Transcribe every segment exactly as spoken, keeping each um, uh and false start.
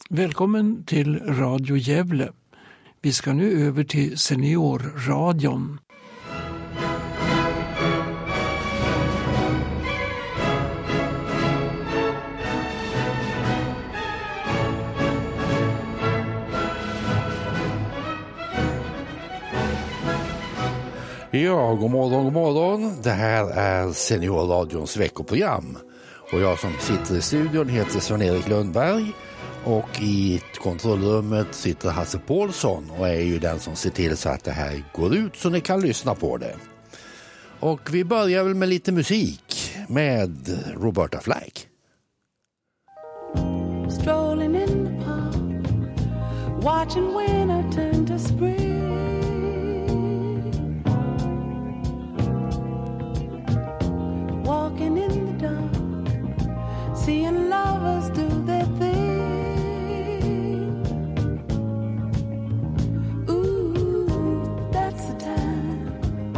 Välkommen till Radio Gävle. Vi ska nu över till Seniorradion. Ja, god morgon, god morgon. Det här är Seniorradions veckoprogram. Och jag som sitter i studion heter Sven-Erik Lundberg. Och i kontrollrummet sitter Hasse Paulsson och är ju den som ser till så att det här går ut så ni kan lyssna på det. Och vi börjar väl med lite musik med Roberta Flack. Strolling in the park, watching winter turn to spring. Walking in the dark, seeing lovers do their thing. Ooh, that's the time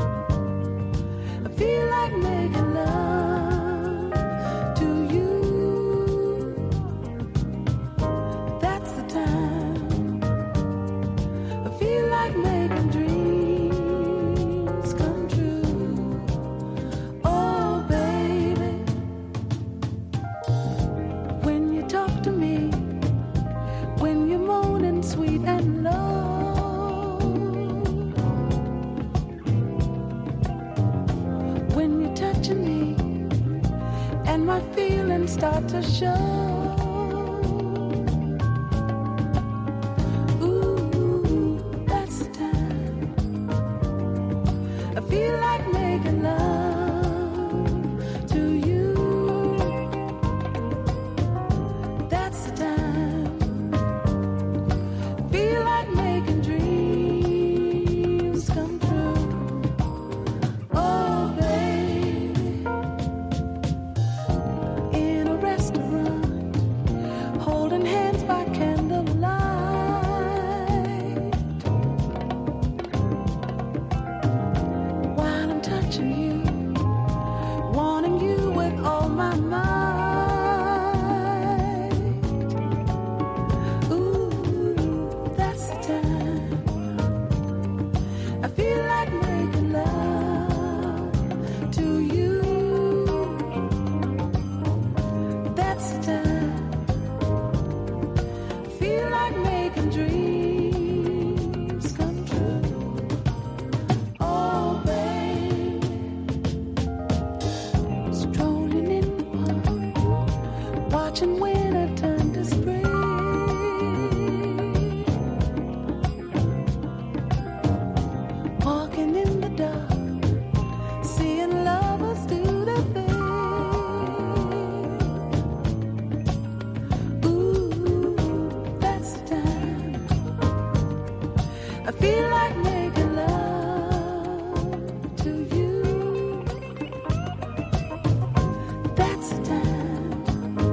I feel like making love to you. That's the time I feel like making dreams come true. Oh baby, when you talk to me, when you're moaning sweet and low, when you're touching me and my feelings start to show. Ooh, that's the time I feel like making love to you. That's the time I feel like making dreams come true. Oh baby, in a restaurant, holding hands by candlelight, while I'm touching you, wanting you with all my might. Ooh, that's the time I feel like making love to you. That's the time I feel like making dreams come true. Oh baby, strolling in the park, watching winter turn to spring. Walking in the dark, seeing lovers do their thing. Ooh, that's the time I feel like making love to you. That's the time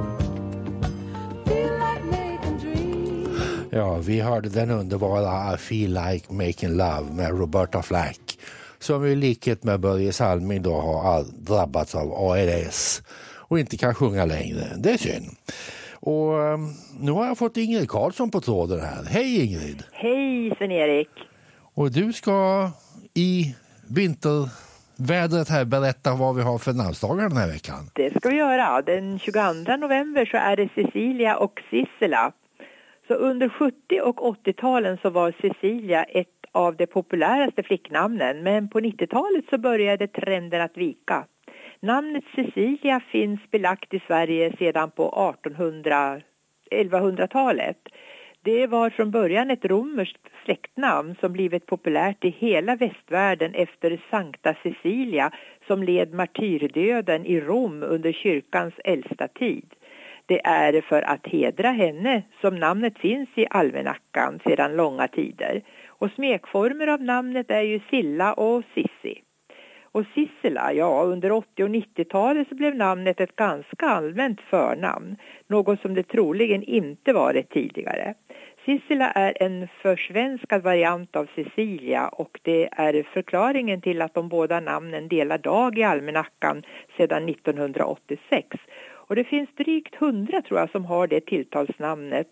I feel like making dreams. Ja, vi hörde den underbara I Feel Like Making Love med Roberta Flack, som i likhet med Börje Salming då har all- drabbats av A L S och inte kan sjunga längre. Det är synd. Och um, nu har jag fått Ingrid Karlsson på tråden här. Hej Ingrid! Hej Sven-Erik. Och du ska i vintervädret här berätta vad vi har för namnsdagar den här veckan. Det ska vi göra. Den tjugoandra november så är det Cecilia och Sissela. Så under sjuttio- och åttio-talen så var Cecilia ett av de populäraste flicknamnen. Men på nittiotalet så började trenden att vika. Namnet Cecilia finns belagt i Sverige sedan på artonhundra elvahundratalet. Det var från början ett romerskt släktnamn som blivit populärt i hela västvärlden efter Sankta Cecilia som led martyrdöden i Rom under kyrkans äldsta tid. Det är för att hedra henne som namnet finns i almanackan sedan långa tider. Och smekformer av namnet är ju Silla och Sissi. Och Sissela, ja, under åttio- och nittiotalet så blev namnet ett ganska allmänt förnamn. Något som det troligen inte varit tidigare. Sissela är en försvenskad variant av Cecilia och det är förklaringen till att de båda namnen delar dag i almanackan sedan nittonhundraåttiosex. Och det finns drygt hundra tror jag som har det tilltalsnamnet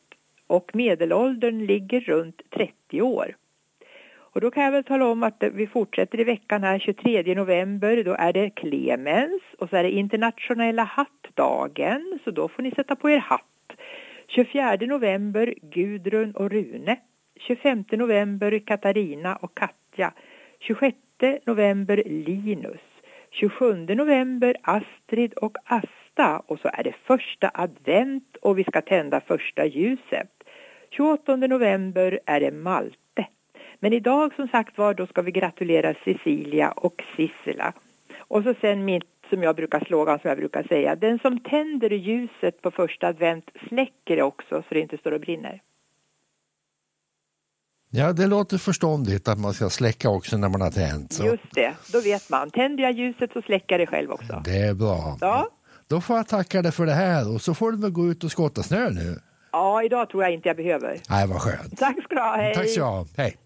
och medelåldern ligger runt trettio år. Och då kan jag väl tala om att vi fortsätter i veckan här tjugotredje november. Då är det Clemens och så är det internationella hattdagen. Så då får ni sätta på er hatt. tjugofjärde november Gudrun och Rune. tjugofemte november Katarina och Katja. tjugosjätte november Linus. tjugosjunde november Astrid och Asta. Och så är det första advent och vi ska tända första ljuset. tjugoåttonde november är det Malte. Men idag som sagt var, då ska vi gratulera Cecilia och Sissela. Och så sen mitt som jag brukar slogan som jag brukar säga. Den som tänder ljuset på första advent släcker det också så det inte står och brinner. Ja, det låter förståndigt att man ska släcka också när man har tänt. Så. Just det, då vet man. Tänder jag ljuset så släcker det själv också. Det är bra. Ja. Då får jag tacka dig för det här och så får du väl gå ut och skotta snö nu. Ja, idag tror jag inte jag behöver. Nej, vad skönt. Tack ska du ha, hej. Tack så jag ha, hej.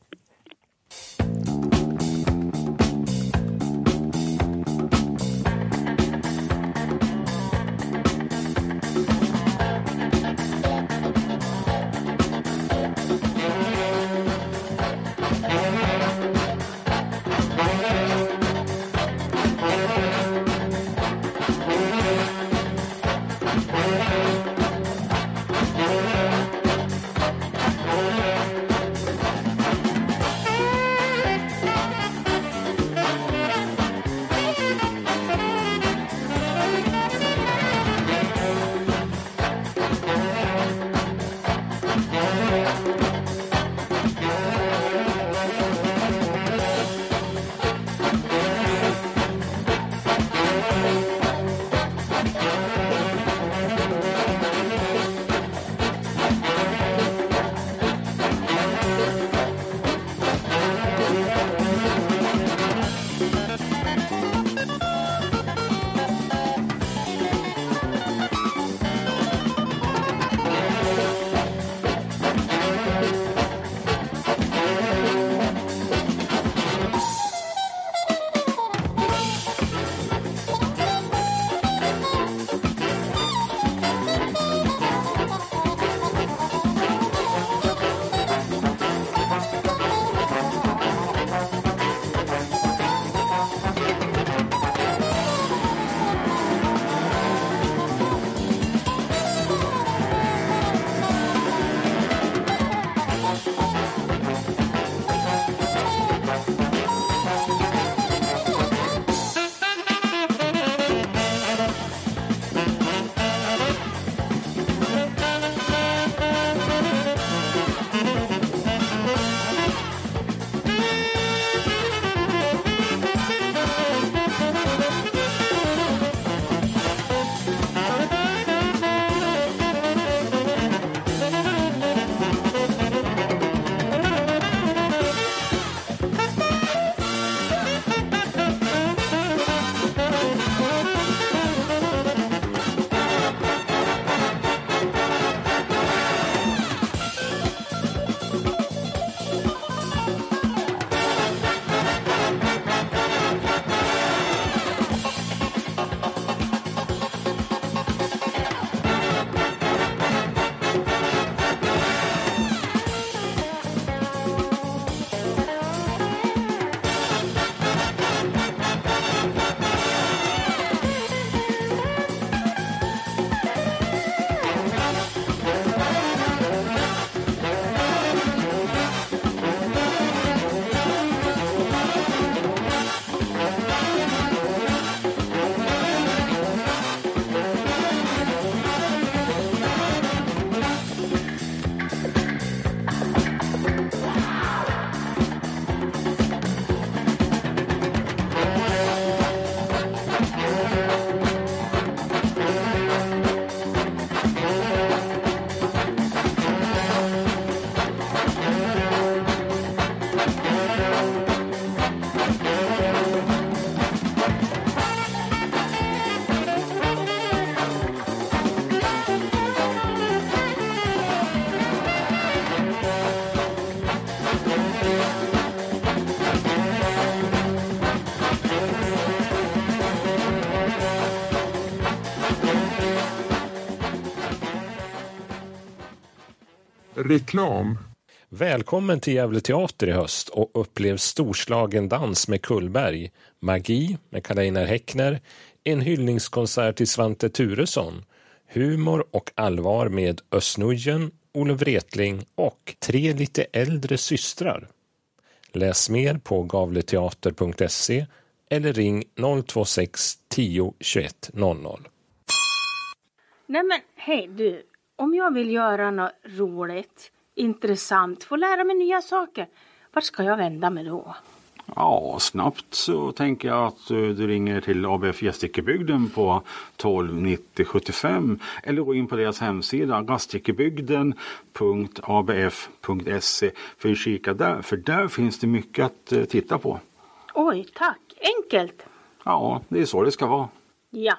Reklam. Välkommen till Gävle teater i höst och upplev storslagen dans med Kullberg, magi med Karl-Einar Häckner, en hyllningskonsert till Svante Thuresson, humor och allvar med Ösnujen, Olof Wretling och tre lite äldre systrar. Läs mer på gavleteater punkt se eller ring noll två sex tio tjugoett noll noll. Nej men hej du, om jag vill göra något roligt, intressant, få lära mig nya saker, vart ska jag vända mig då? Ja, snabbt så tänker jag att du ringer till A B F Gästrikebygden på tolv nittio sjuttiofem eller gå in på deras hemsida gästrikebygden punkt a b f punkt se för att kika där, för där finns det mycket att titta på. Oj, tack. Enkelt. Ja, det är så det ska vara. Ja.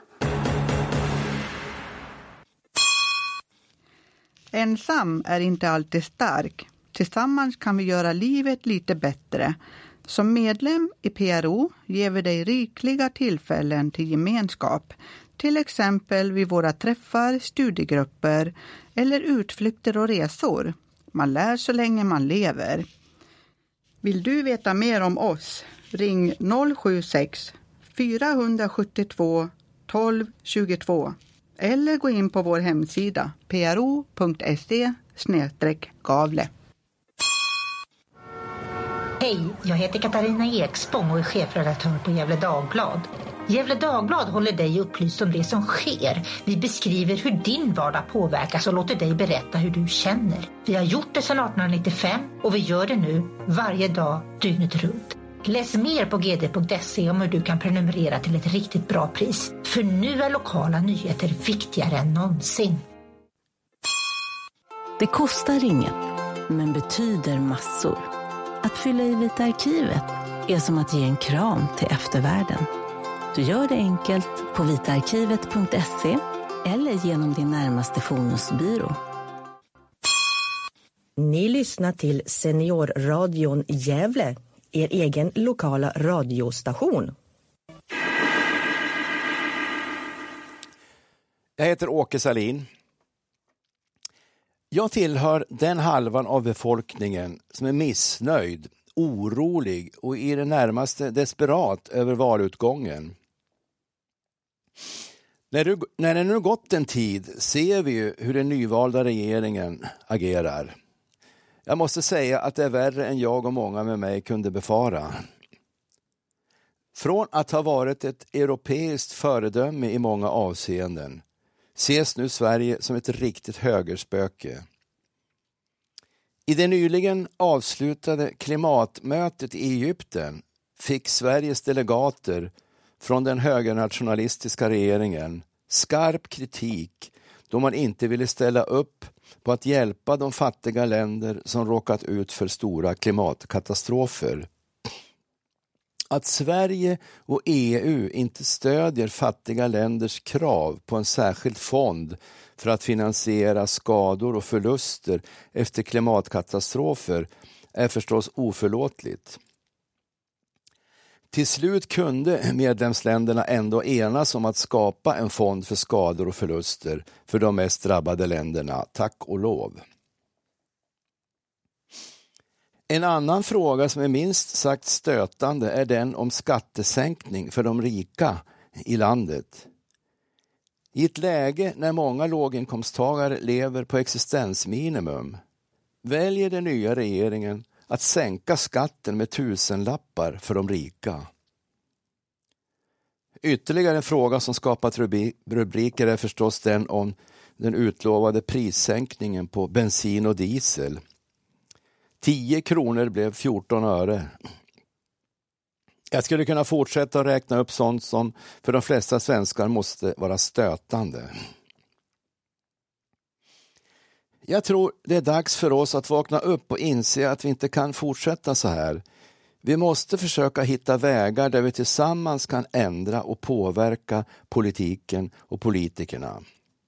Ensam är inte alltid stark. Tillsammans kan vi göra livet lite bättre. Som medlem i P R O ger vi dig rikliga tillfällen till gemenskap. Till exempel vid våra träffar, studiegrupper eller utflykter och resor. Man lär så länge man lever. Vill du veta mer om oss? Ring noll sju sex fyra sju två tolv tjugotvå eller gå in på vår hemsida p r o punkt se snedstreck gavle. Hej, jag heter Katarina Ekspång och är chefredaktör på Gävle Dagblad. Gävle Dagblad håller dig upplyst om det som sker. Vi beskriver hur din vardag påverkas och låter dig berätta hur du känner. Vi har gjort det sedan arton nittiofem och vi gör det nu varje dag dygnet runt. Läs mer på g d punkt se om hur du kan prenumerera till ett riktigt bra pris. För nu är lokala nyheter viktigare än någonsin. Det kostar inget, men betyder massor. Att fylla i Vita arkivet är som att ge en kram till eftervärlden. Du gör det enkelt på vitaarkivet punkt se eller genom din närmaste Fonusbyrå. Ni lyssnar till Seniorradion Gävle, er egen lokala radiostation. Jag heter Åke Salin. Jag tillhör den halvan av befolkningen som är missnöjd, orolig och i det närmaste desperat över valutgången. När, du, när det nu gått en tid ser vi ju hur den nyvalda regeringen agerar. Jag måste säga att det är värre än jag och många med mig kunde befara. Från att ha varit ett europeiskt föredöme i många avseenden ses nu Sverige som ett riktigt högerspöke. I det nyligen avslutade klimatmötet i Egypten fick Sveriges delegater från den högernationalistiska regeringen skarp kritik då man inte ville ställa upp på att hjälpa de fattiga länder som råkat ut för stora klimatkatastrofer. Att Sverige och E U inte stödjer fattiga länders krav på en särskild fond för att finansiera skador och förluster efter klimatkatastrofer är förstås oförlåtligt. Till slut kunde medlemsländerna ändå enas om att skapa en fond för skador och förluster för de mest drabbade länderna, tack och lov. En annan fråga som är minst sagt stötande är den om skattesänkning för de rika i landet. I ett läge när många låginkomsttagare lever på existensminimum väljer den nya regeringen att sänka skatten med tusenlappar för de rika. Ytterligare en fråga som skapat rubriker är förstås den om den utlovade prissänkningen på bensin och diesel. tio kronor blev fjorton öre. Jag skulle kunna fortsätta att räkna upp sånt som för de flesta svenskar måste vara stötande. Jag tror det är dags för oss att vakna upp och inse att vi inte kan fortsätta så här. Vi måste försöka hitta vägar där vi tillsammans kan ändra och påverka politiken och politikerna.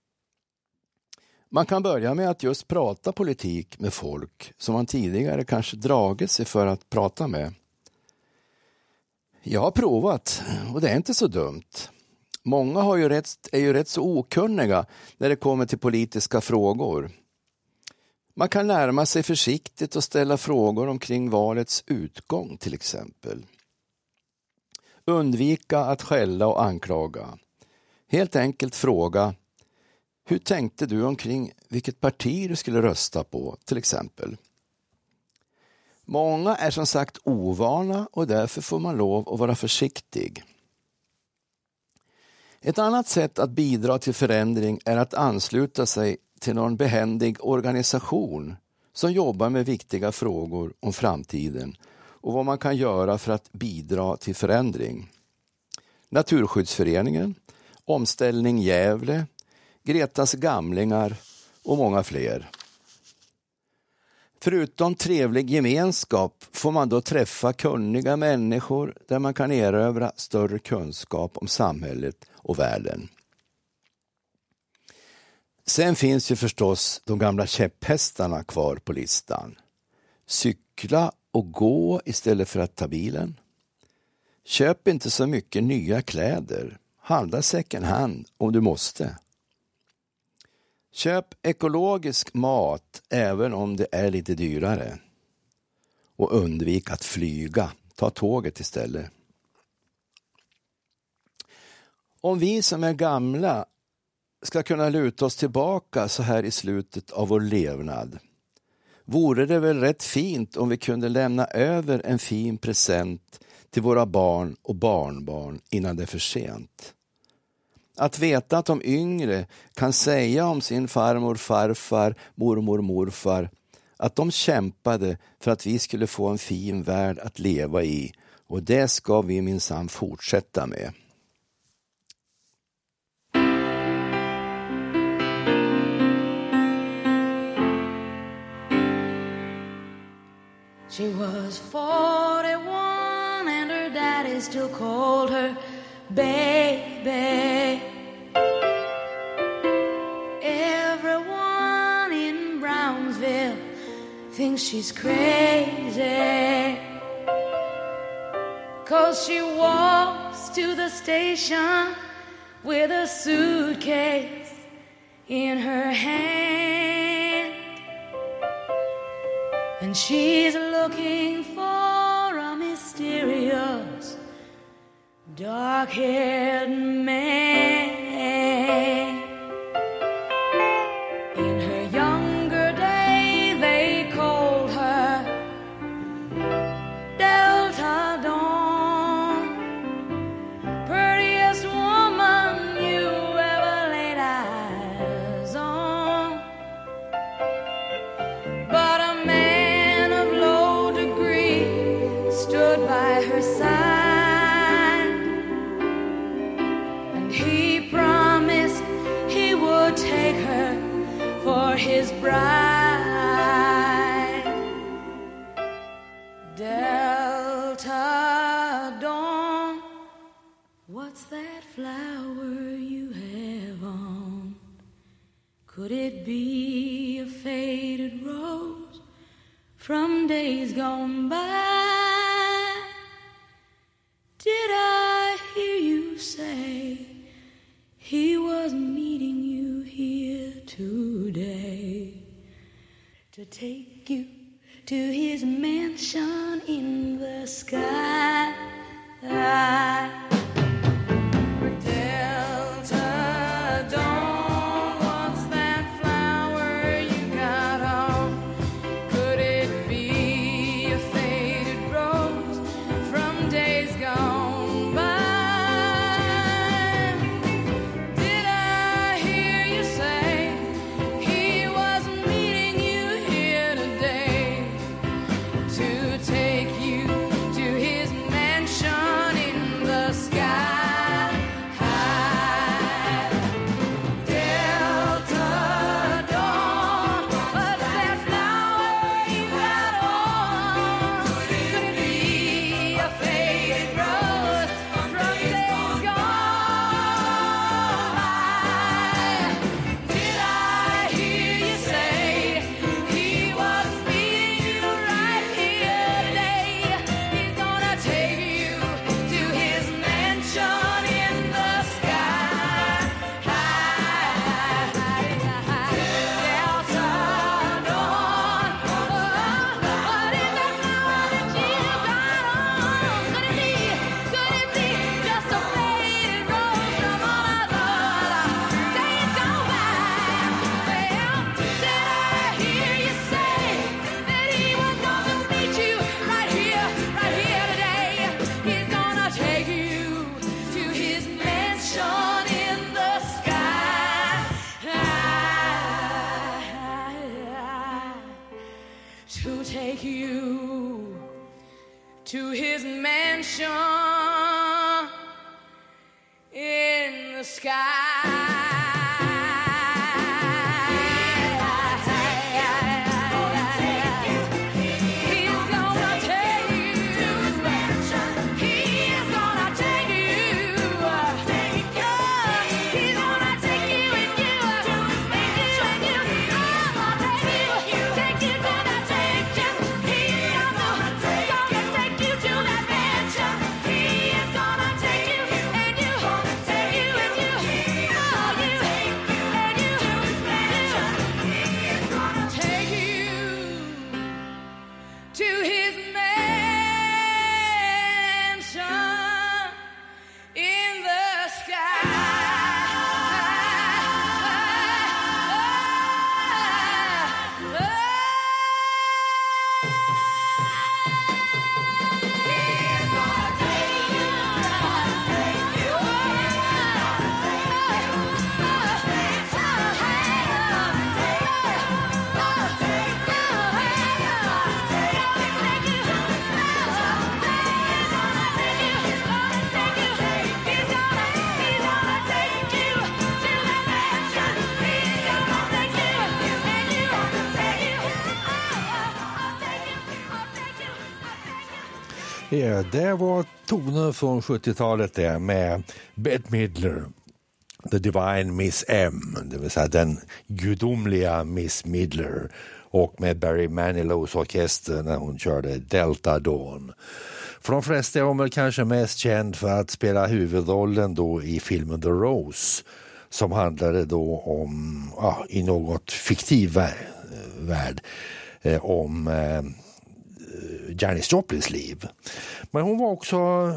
Man kan börja med att just prata politik med folk som man tidigare kanske dragit sig för att prata med. Jag har provat och det är inte så dumt. Många har ju rätt, är ju rätt så okunniga när det kommer till politiska frågor. Man kan närma sig försiktigt och ställa frågor omkring valets utgång till exempel. Undvika att skälla och anklaga. Helt enkelt fråga: hur tänkte du omkring vilket parti du skulle rösta på till exempel? Många är som sagt ovana och därför får man lov att vara försiktig. Ett annat sätt att bidra till förändring är att ansluta sig till någon behändig organisation som jobbar med viktiga frågor om framtiden och vad man kan göra för att bidra till förändring. Naturskyddsföreningen, Omställning Gävle, Gretas gamlingar och många fler. Förutom trevlig gemenskap får man då träffa kunniga människor där man kan erövra större kunskap om samhället och världen. Sen finns ju förstås de gamla käpphästarna kvar på listan. Cykla och gå istället för att ta bilen. Köp inte så mycket nya kläder. Handla second hand om du måste. Köp ekologisk mat även om det är lite dyrare. Och undvik att flyga. Ta tåget istället. Om vi som är gamla ska kunna luta oss tillbaka så här i slutet av vår levnad, vore det väl rätt fint om vi kunde lämna över en fin present till våra barn och barnbarn innan det är för sent. Att veta att de yngre kan säga om sin farmor, farfar, mormor, morfar att de kämpade för att vi skulle få en fin värld att leva i, och det ska vi minsann fortsätta med. She was forty-one and her daddy still called her baby. Everyone in Brownsville thinks she's crazy, 'cause she walks to the station with a suitcase in her hand. And she's looking for a mysterious, dark-haired man. In her younger day, they called her Delta Dawn, prettiest woman you ever laid eyes on. But a man stood by her side, and he promised he would take her for his bride. Delta Dawn, what's that flower you have on? Could it be a faded rose from days gone by? Did I hear you say he was meeting you here today to take you to his mansion in the sky? To take you to his mansion in the sky. to take you to his mansion in the sky. Ja, det var toner från sjuttiotalet där med Bette Midler, The Divine Miss M, det vill säga den gudomliga Miss Midler, och med Barry Manilows orkester när hon körde Delta Dawn. För de flesta är hon väl kanske mest känd för att spela huvudrollen då i filmen The Rose, som handlade då om, ja, i något fiktiv värld, eh, om eh, Janis Joplins liv. Men hon var också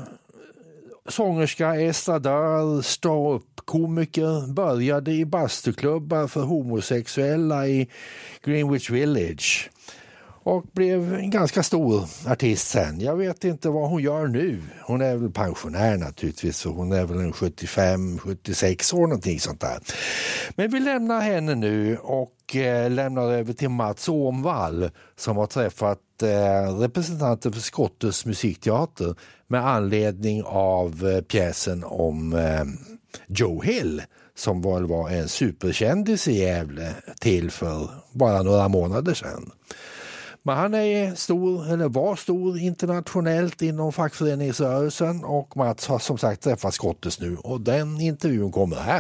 sångerska, estradör, stå-upp-komiker, började i bastuklubbar för homosexuella i Greenwich Village och blev en ganska stor artist sen. Jag vet inte vad hon gör nu. Hon är väl pensionär naturligtvis, så hon är väl en sjuttiofem sjuttiosex år någonting sånt där. Men vi lämnar henne nu och eh, lämnar över till Mats Åmvall som har träffat eh, representanter för Skotters musikteater med anledning av eh, pjäsen om eh, Joe Hill, som väl var en superkändis i Gävle till för bara några månader sedan. Men han är stor, eller var stor internationellt inom fackföreningsrörelsen, och Mats har som sagt träffat Skotters nu, och den intervjun kommer här.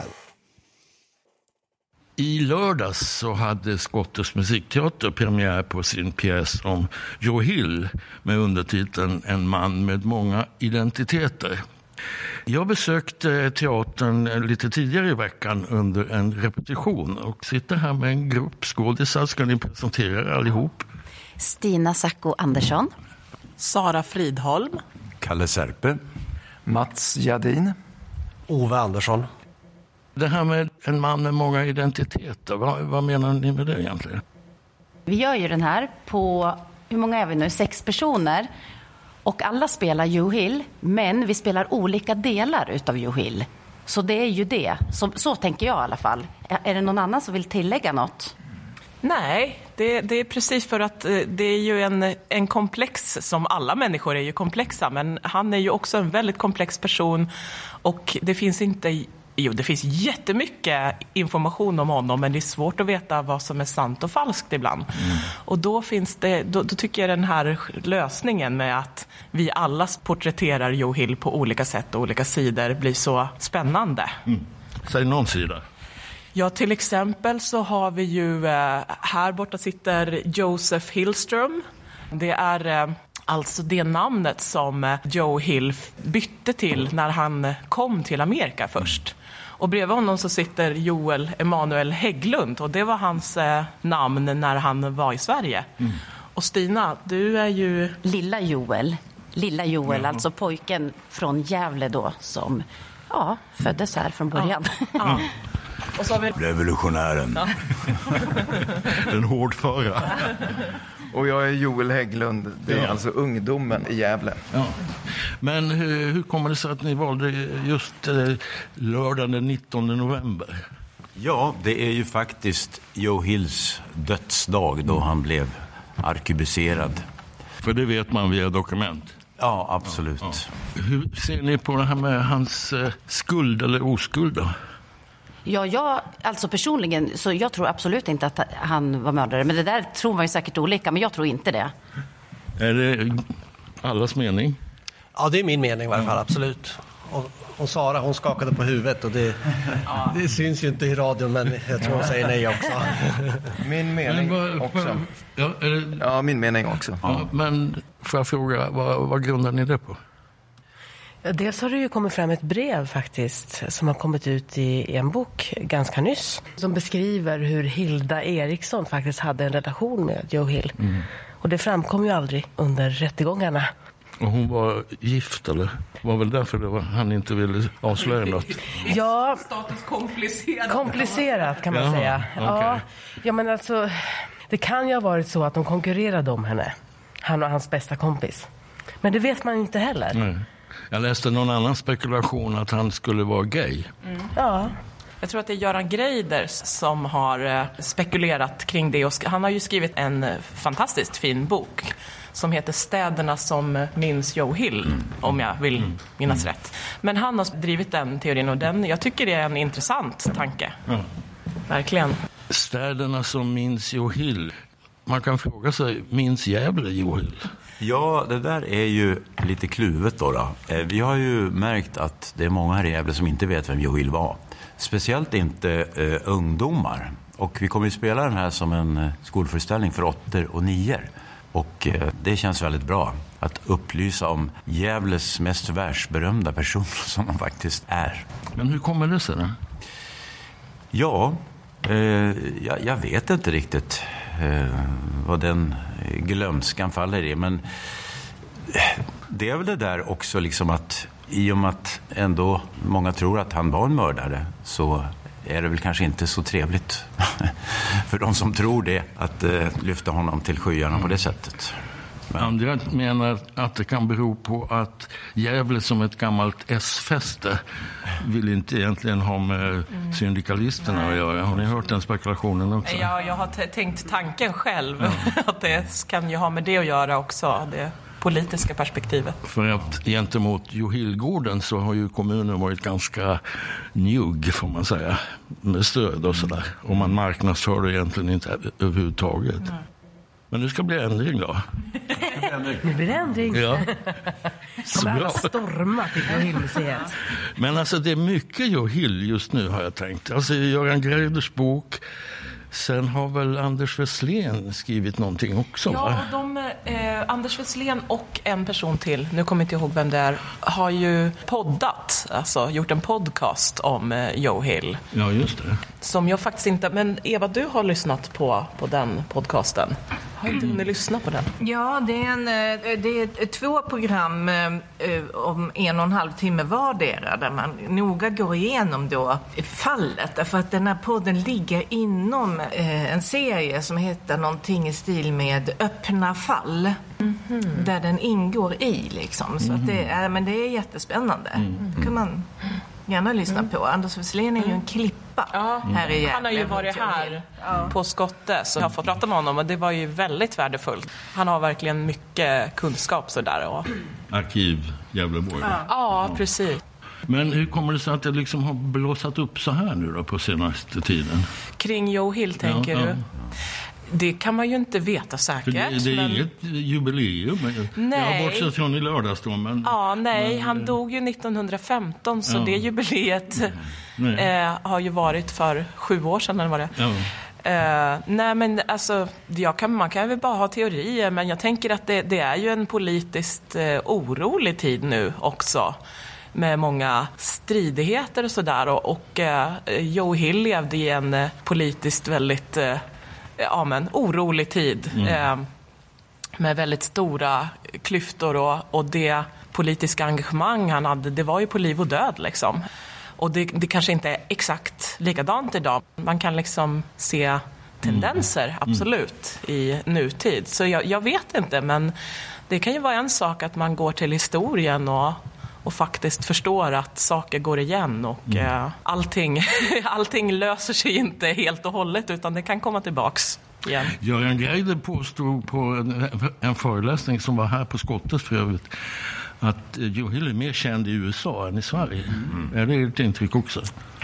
I lördags så hade Skotters musikteater premiär på sin pjäs om Joe Hill med undertiteln En man med många identiteter. Jag besökte teatern lite tidigare i veckan under en repetition och sitter här med en grupp skådisar. Ska ni presentera er allihop? Stina Sacco Andersson, Sara Fridholm, Kalle Serpe, Mats Jadin, Ove Andersson. Det här med en man med många identiteter, vad, vad menar ni med det egentligen? Vi gör ju den här på, hur många är vi nu? Sex personer. Och alla spelar Joe Hill, men vi spelar olika delar utav Joe Hill. Så det är ju det. Så, så tänker jag i alla fall. Är, är det någon annan som vill tillägga något? Nej, det, det är precis för att det är ju en, en komplex, som alla människor är ju komplexa, men han är ju också en väldigt komplex person, och det finns inte, jo det finns jättemycket information om honom, men det är svårt att veta vad som är sant och falskt ibland. Mm. Och då finns det, då, då tycker jag den här lösningen med att vi alla porträtterar Joe Hill på olika sätt och olika sidor blir så spännande. Mm. Säg någon sida. Ja, till exempel så har vi ju, eh, här borta sitter Joseph Hillström. Det är eh, alltså det namnet som eh, Joe Hill bytte till när han kom till Amerika först. Och bredvid honom så sitter Joel Emanuel Hägglund, och det var hans eh, namn när han var i Sverige. Mm. Och Stina, du är ju... Lilla Joel. Lilla Joel, mm. Alltså pojken från Gävle då som ja, föddes här från början. Ja. Ja. Och så har vi... Revolutionären. Ja. Den hårdföra. Och jag är Joel Hägglund, det är ja. alltså ungdomen i Gävle. Ja. Men hur, hur kommer det sig att ni valde just eh, lördagen den nittonde november? Ja, det är ju faktiskt Joe Hills dödsdag då mm. han blev arkebuserad. För det vet man via dokument? Ja, absolut. Ja, ja. Hur ser ni på det här med hans eh, skuld eller oskuld då? Ja, jag, alltså personligen, så jag tror absolut inte att han var mördare. Men det där tror man ju säkert olika, men jag tror inte det. Är det allas mening? Ja, det är min mening i alla fall, absolut. Och, och Sara, hon skakade på huvudet och det, det syns ju inte i radion, men jag tror hon säger nej också. Min mening men, vad, också. Ja, är det... ja, min mening också. Ja, men får jag fråga, vad, vad grundar ni det på? Ja, dels har det ju kommit fram ett brev faktiskt som har kommit ut i en bok ganska nyss som beskriver hur Hilda Eriksson faktiskt hade en relation med Joe Hill. Mm. Och det framkom ju aldrig under rättegångarna. Och hon var gift, eller? Var väl därför det var, han inte ville avslöja något? Ja, status komplicerat. Komplicerat kan man Jaha, säga. Okay. Ja, ja, men alltså, det kan ju ha varit så att de konkurrerade om henne. Han och hans bästa kompis. Men det vet man inte heller. Nej. Jag läste någon annan spekulation att han skulle vara gay. Mm. Ja. Jag tror att det är Göran Greider som har spekulerat kring det. Och han har ju skrivit en fantastiskt fin bok som heter Städerna som minns Joe Hill, mm. om jag vill mm. minnas mm. rätt. Men han har drivit den teorin och den, jag tycker det är en intressant tanke. Mm. Verkligen. Städerna som minns Joe Hill. Man kan fråga sig, minns Gävle Joe Hill? Ja, det där är ju lite kluvet då, då. Vi har ju märkt att det är många här i Gävle som inte vet vem Joe Hill var. Speciellt inte eh, ungdomar. Och vi kommer ju spela den här som en eh, skolföreställning för åttor och nior. Och eh, det känns väldigt bra att upplysa om Gävles mest världsberömda person som han faktiskt är. Men hur kommer det sig då? Ja, eh, jag, jag vet inte riktigt eh, vad den glömskan faller i. Men eh, det är väl det där också liksom att i och med att ändå många tror att han var en mördare så är det väl kanske inte så trevligt för de som tror det att eh, lyfta honom till skyarna på det sättet. Men. Andra menar att det kan bero på att Gävle som ett gammalt S-fäste vill inte egentligen ha med mm. syndikalisterna Nej. att göra. Har ni hört den spekulationen också? Ja, jag har t- tänkt tanken själv ja. att det kan ju ha med det att göra också, det politiska perspektivet. För att gentemot Johillgården så har ju kommunen varit ganska njugg får man säga med stöd och sådär. Och man marknadsför det egentligen inte överhuvudtaget. Mm. Men nu ska bli ändring då. Nu blir det ändring. Ja. Så bra. Stormat i Johillmuseet. Men alltså det är mycket Johill just nu har jag tänkt. Alltså Göran Greiders bok. Sen har väl Anders Wesslén skrivit någonting också, ja, va? Ja, de, eh, Anders Wesslén och en person till, nu kommer jag inte ihåg vem det är, har ju poddat, alltså gjort en podcast om eh, Joe Hill. Ja, just det. Som jag faktiskt inte, men Eva, du har lyssnat på, på den podcasten. Har inte hunnit lyssna på den? Ja, det är, en, det är två program eh, om en och en halv timme vardera där man noga går igenom då fallet. Därför att den här podden ligger inom eh, en serie som heter någonting i stil med Öppna fall. Mm-hmm. Där den ingår i liksom. Så mm-hmm. att det, är, men det är jättespännande. Mm-hmm. kan man gärna lyssna mm. på. Anders Wesslén är ju en klippa ja. här i Gävle. Han har ju varit här ja. på Skotte så jag har fått prata med honom och det var ju väldigt värdefullt. Han har verkligen mycket kunskap sådär. Och... Arkiv Gävleborg. Ja. ja, precis. Men hur kommer det sig att det liksom har blåsat upp så här nu då på senaste tiden? Kring Joe Hill tänker ja, du? Ja. Det kan man ju inte veta säkert. För det, det är men... inget jubileum. Nej. Jag har bortsett från i lördags då. Men... Ja, nej. Men... Han dog ju nittonhundrafemton så ja. det jubileet mm. eh, har ju varit för sju år sedan eller vad det ja. eh, Nej, men alltså jag kan, man kan väl bara ha teorier men jag tänker att det, det är ju en politiskt eh, orolig tid nu också. Med många stridigheter och sådär. Och, och eh, Joe Hill levde i en eh, politiskt väldigt... Eh, ja, men orolig tid mm. eh, med väldigt stora klyftor och, och det politiska engagemang han hade, det var ju på liv och död liksom. Och det, det kanske inte är exakt likadant idag. Man kan liksom se tendenser, mm. absolut, mm. i nutid. Så jag, jag vet inte, men det kan ju vara en sak att man går till historien och och faktiskt förstår att saker går igen och mm. eh, allting, allting löser sig inte helt och hållet utan det kan komma tillbaks. igen. Göran Greider påstod på en, en föreläsning som var här på Skottes för övrigt att Joe Hill är mer känd i U S A än i Sverige. Mm. Är det ett intryck också?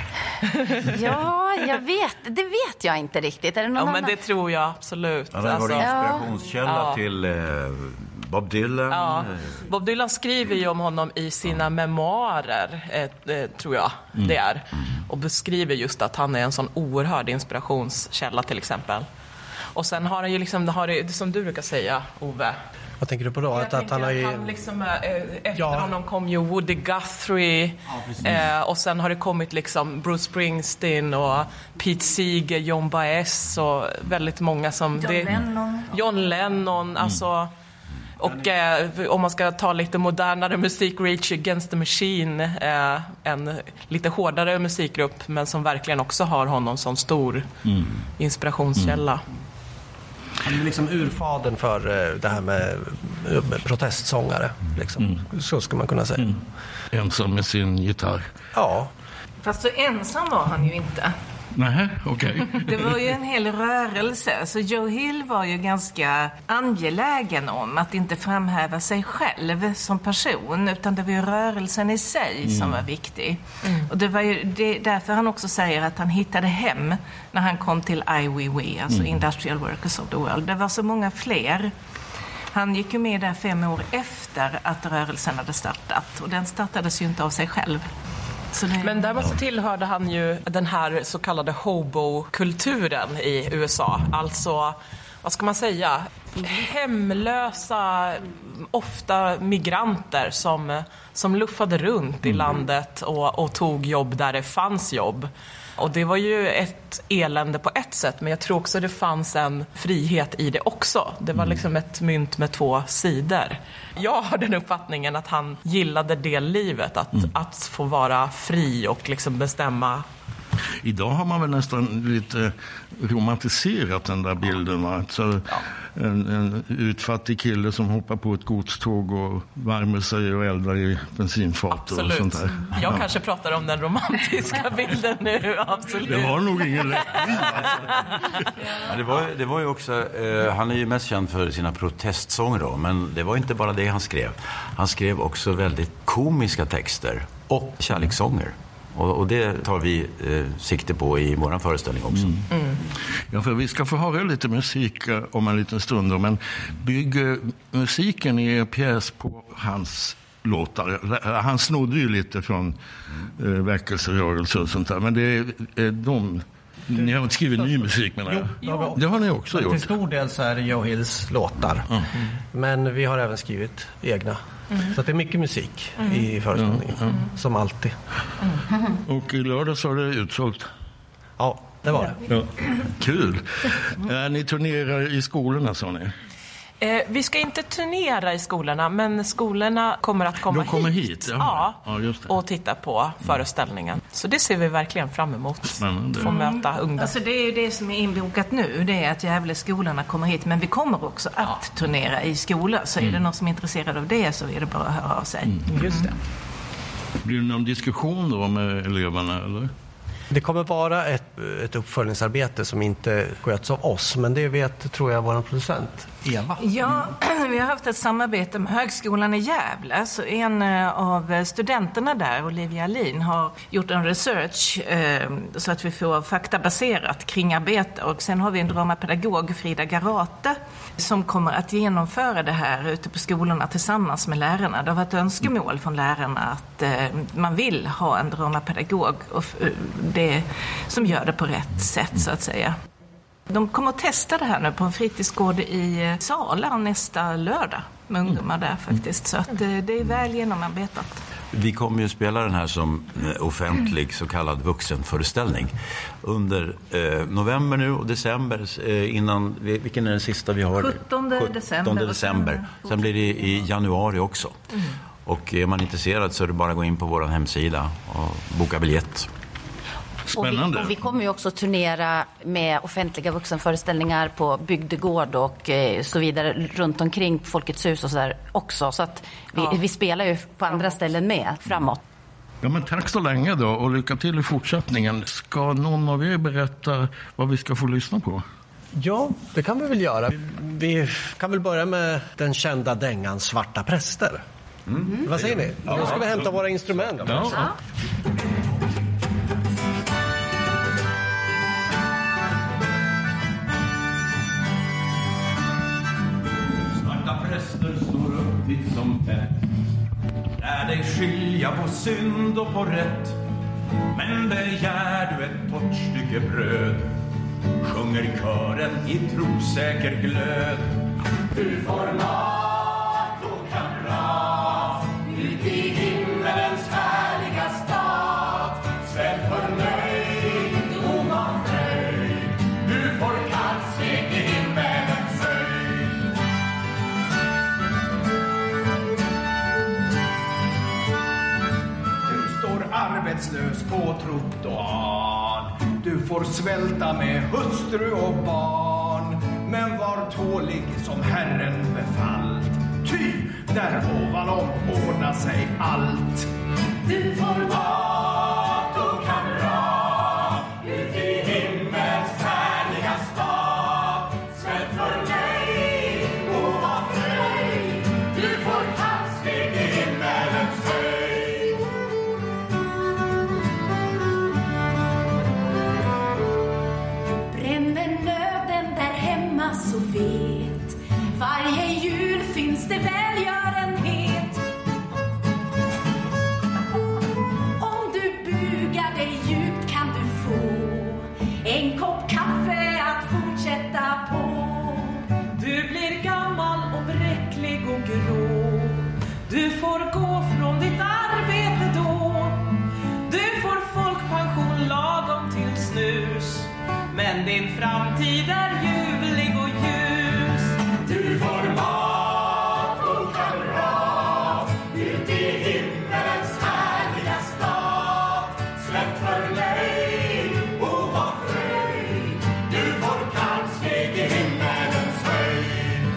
Ja, jag vet. Det vet jag inte riktigt. Är det någon ja, men annan? det tror jag absolut. Han har varit inspirationskälla ja. till eh, Bob Dylan. Ja. Bob Dylan skriver ju om honom i sina memoarer, eh, eh, tror jag mm. det är. Och beskriver just att han är en sån oerhörd inspirationskälla till exempel. Och sen har han ju liksom, har det, som du brukar säga, Ove. Vad tänker du på då? Att, att han har ju... han liksom, eh, efter ja. honom kom ju Woody Guthrie ja, eh, och sen har det kommit liksom Bruce Springsteen och Pete Seeger, John Baez och väldigt många som... John det, Lennon. John Lennon, mm. alltså... Och eh, om man ska ta lite modernare musik, Rage Against the Machine, eh, en lite hårdare musikgrupp men som verkligen också har honom som stor mm. inspirationskälla. Mm. Han är liksom urfaden för det här med, med protestsångare. Liksom. Mm. Så ska man kunna säga. Mm. Ensam med sin gitarr. Ja. Fast så ensam var han ju inte. Nej, okej. Okay. Det var ju en hel rörelse. Så Joe Hill var ju ganska angelägen om att inte framhäva sig själv som person. Utan det var ju rörelsen i sig mm. som var viktig. Mm. Och det var ju det, därför han också säger att han hittade hem när han kom till I W W, alltså mm. Industrial Workers of the World. Det var så många fler. Han gick ju med där fem år efter att rörelsen hade startat. Och den startades ju inte av sig själv. Det... Men därmed så tillhörde han ju den här så kallade hobo-kulturen i U S A. Alltså, vad ska man säga? Hemlösa, ofta migranter som, som luffade runt i landet och, och tog jobb där det fanns jobb. Och det var ju ett elände på ett sätt, men jag tror också det fanns en frihet i det också. Det var liksom ett mynt med två sidor. Jag har den uppfattningen att han gillade det livet, att, mm. att få vara fri och liksom bestämma. Idag har man väl nästan lite romantiserat den där bilden. Va? Så ja. en, en utfattig kille som hoppar på ett godståg och värmer sig och eldar i bensinfat och sånt där. Jag ja. kanske pratar om den romantiska bilden nu, absolut. Det har nog ingen rätt. Ja, det, var, det var ju också, eh, han är ju mest känd för sina protestsånger då, men det var inte bara det han skrev. Han skrev också väldigt komiska texter och kärlekssånger. Och, och det tar vi eh, sikte på i vår föreställning också. Mm. Mm. Ja, för vi ska få höra lite musik om en liten stund då, men bygger musiken i er pjäs på hans låtar? Han snodde ju lite från eh, väckelserörelser och sånt där, men det är, är de... Ni har inte skrivit ny musik, menar jag. Jo, det har ni också men gjort. Till stor del så är det Joe Hills låtar. Mm. Men vi har även skrivit egna. Mm. Så att det är mycket musik mm. i föreställningen, mm. Mm. som alltid. Mm. Och i lördag så är det utsålt. Ja, det var det. Ja. Kul. Äh, ni turnerar i skolorna, sa ni? Eh, vi ska inte turnera i skolorna, men skolorna kommer att komma De kommer hit, hit ja. Ja, just det. Och titta på föreställningen. Så det ser vi verkligen fram emot. Spännande. Få möta ungdomar. Alltså det är ju det som är inbokat nu, det är att Gävle-skolorna kommer hit. Men vi kommer också att ja. turnera i skolor. Så är det någon som är intresserad av det, så är det bara att höra av sig. Mm. Just det. Blir det någon diskussion då med eleverna, eller? Det kommer vara ett, ett uppföljningsarbete som inte sköts av oss, men det vet, tror jag, vår producent Eva. Ja, vi har haft ett samarbete med Högskolan i Gävle. Så en av studenterna där, Olivia Lin, har gjort en research eh, så att vi får faktabaserat kring arbete. Och sen har vi en dramapedagog, Frida Garate, som kommer att genomföra det här ute på skolorna tillsammans med lärarna. Det har varit önskemål från lärarna att eh, man vill ha en dramapedagog och det, som gör det på rätt sätt, så att säga. De kommer att testa det här nu på en fritidsgård i Sala nästa lördag med ungdomar där faktiskt. Så att det, det är väl genomarbetat. Vi kommer ju spela den här som offentlig så kallad vuxenföreställning under eh, november nu och december eh, innan, vilken är den sista vi har? sjuttonde december. sjuttonde december. Sen blir det i januari också. Mm. Och är man intresserad så är det bara att gå in på vår hemsida och boka biljett. Spännande. Och vi, och vi kommer ju också turnera med offentliga vuxenföreställningar på bygdegård och eh, så vidare runt omkring Folkets hus och så där också. Så att vi, ja. vi spelar ju på andra ställen med framåt. Ja, men tack så länge då och lycka till i fortsättningen. Ska någon av er berätta vad vi ska få lyssna på? Ja, det kan vi väl göra. Vi kan väl börja med den kända dängan Svarta präster. Mm. Vad säger ni? Ja, då ska vi hämta våra instrument. Ja. Ja. Svarta präster står upp ditt som fett. Lär dig skilja på synd och på rätt. Men begär du ett torrt stycke bröd, sjunger kören i trosäker glöd. Du får mat och kamrat ut i himmelens härliga stad. Svält förnöjd och var fröjd. Du får kallstek i himmelens höjd. Du står arbetslös på trottoar. Du får svälta med hustru och barn. Men var tålig som Herren befallt. Ty där ovanom ordnar sig allt. Du får mat och kamrat ut i himmels härliga stad. Svält förnöjd och var fröjd. Du får kallstek i himmelens höjd. Bränner nöden där hemma så vet, varje jul finns det välgörenhet. Om du bugar dig djupt kan du få en kopp kaffe att fortsätta på. Du blir gammal och bräcklig och grå. Du får gå från ditt arbete då. Du får folkpension lagom till snus. Men din framtid är ljuvlig och ljus. Du får mat och kamrat ut i himmelens härliga stad. Släpp förnöjd och var fröjd. Du får kallstek i himmelens höjd.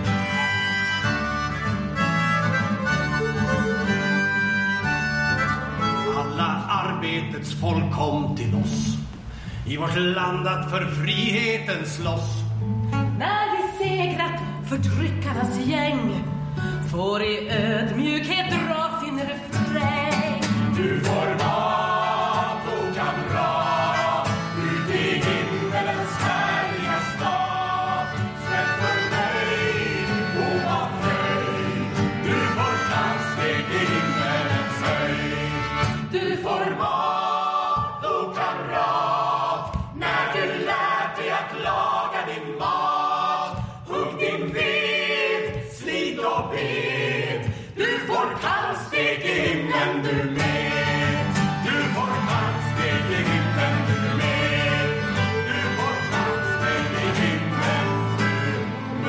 Alla arbetets folk kom till oss, i vårt land att för friheten slåss. När vi segrat förtryckarnas gäng, får i ödmjukhet dra sin refräng. Du får mat och kamrat ut i himmelens härliga stad. Släpp förnöjd och var fröjd. Du får kallstek i himmelens höjd. Du får mat och kamrat när du lärt dig att laga din mat. Hugg din ved, slit och bet. Du får kallstek i himlen du med. Du får kallstek i himlen du med. Du får kallstek i himlen du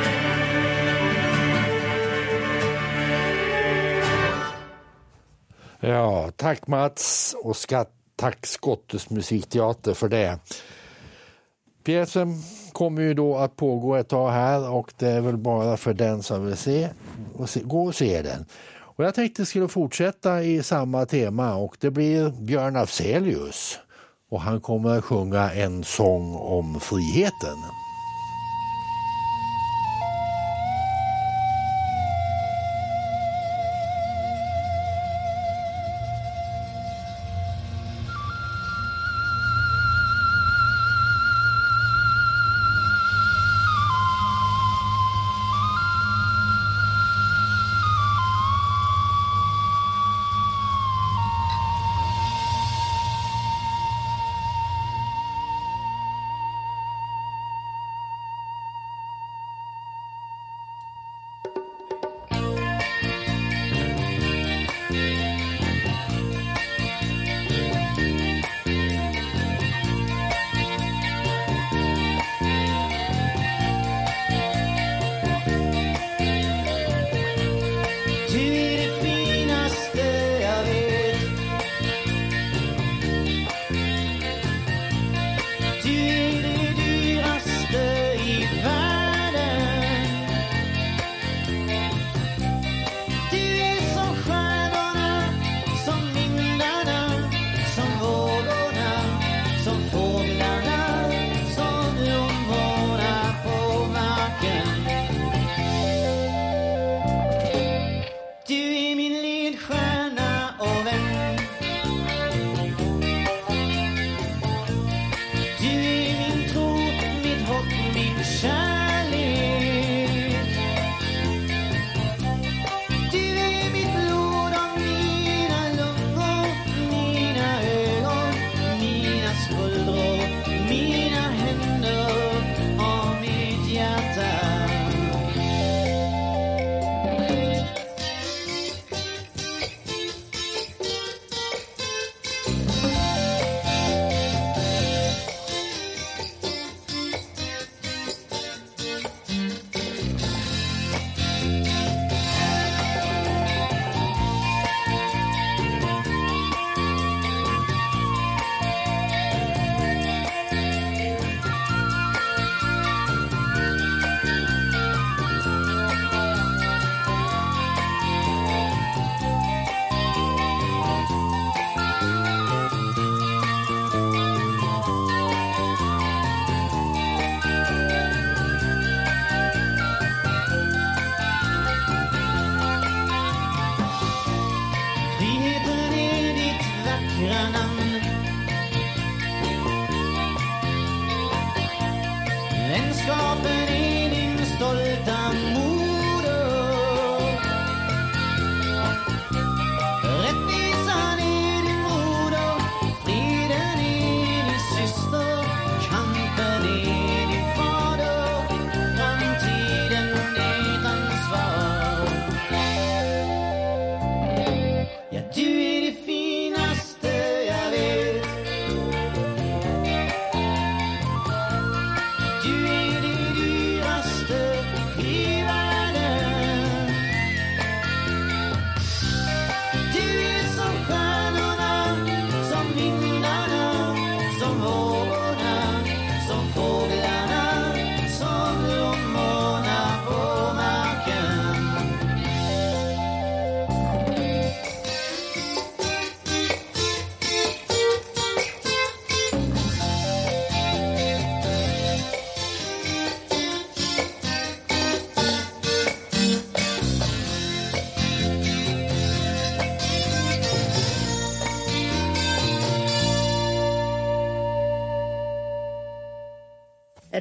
med. Ja, tack Mats och skatt, tack Skottes musikteater för det. Pjäsen kommer ju då att pågå ett tag här och det är väl bara för den som vill se och se, gå och se den. Och jag tänkte jag skulle fortsätta i samma tema och det blir Björn Afzelius och han kommer att sjunga en sång om friheten.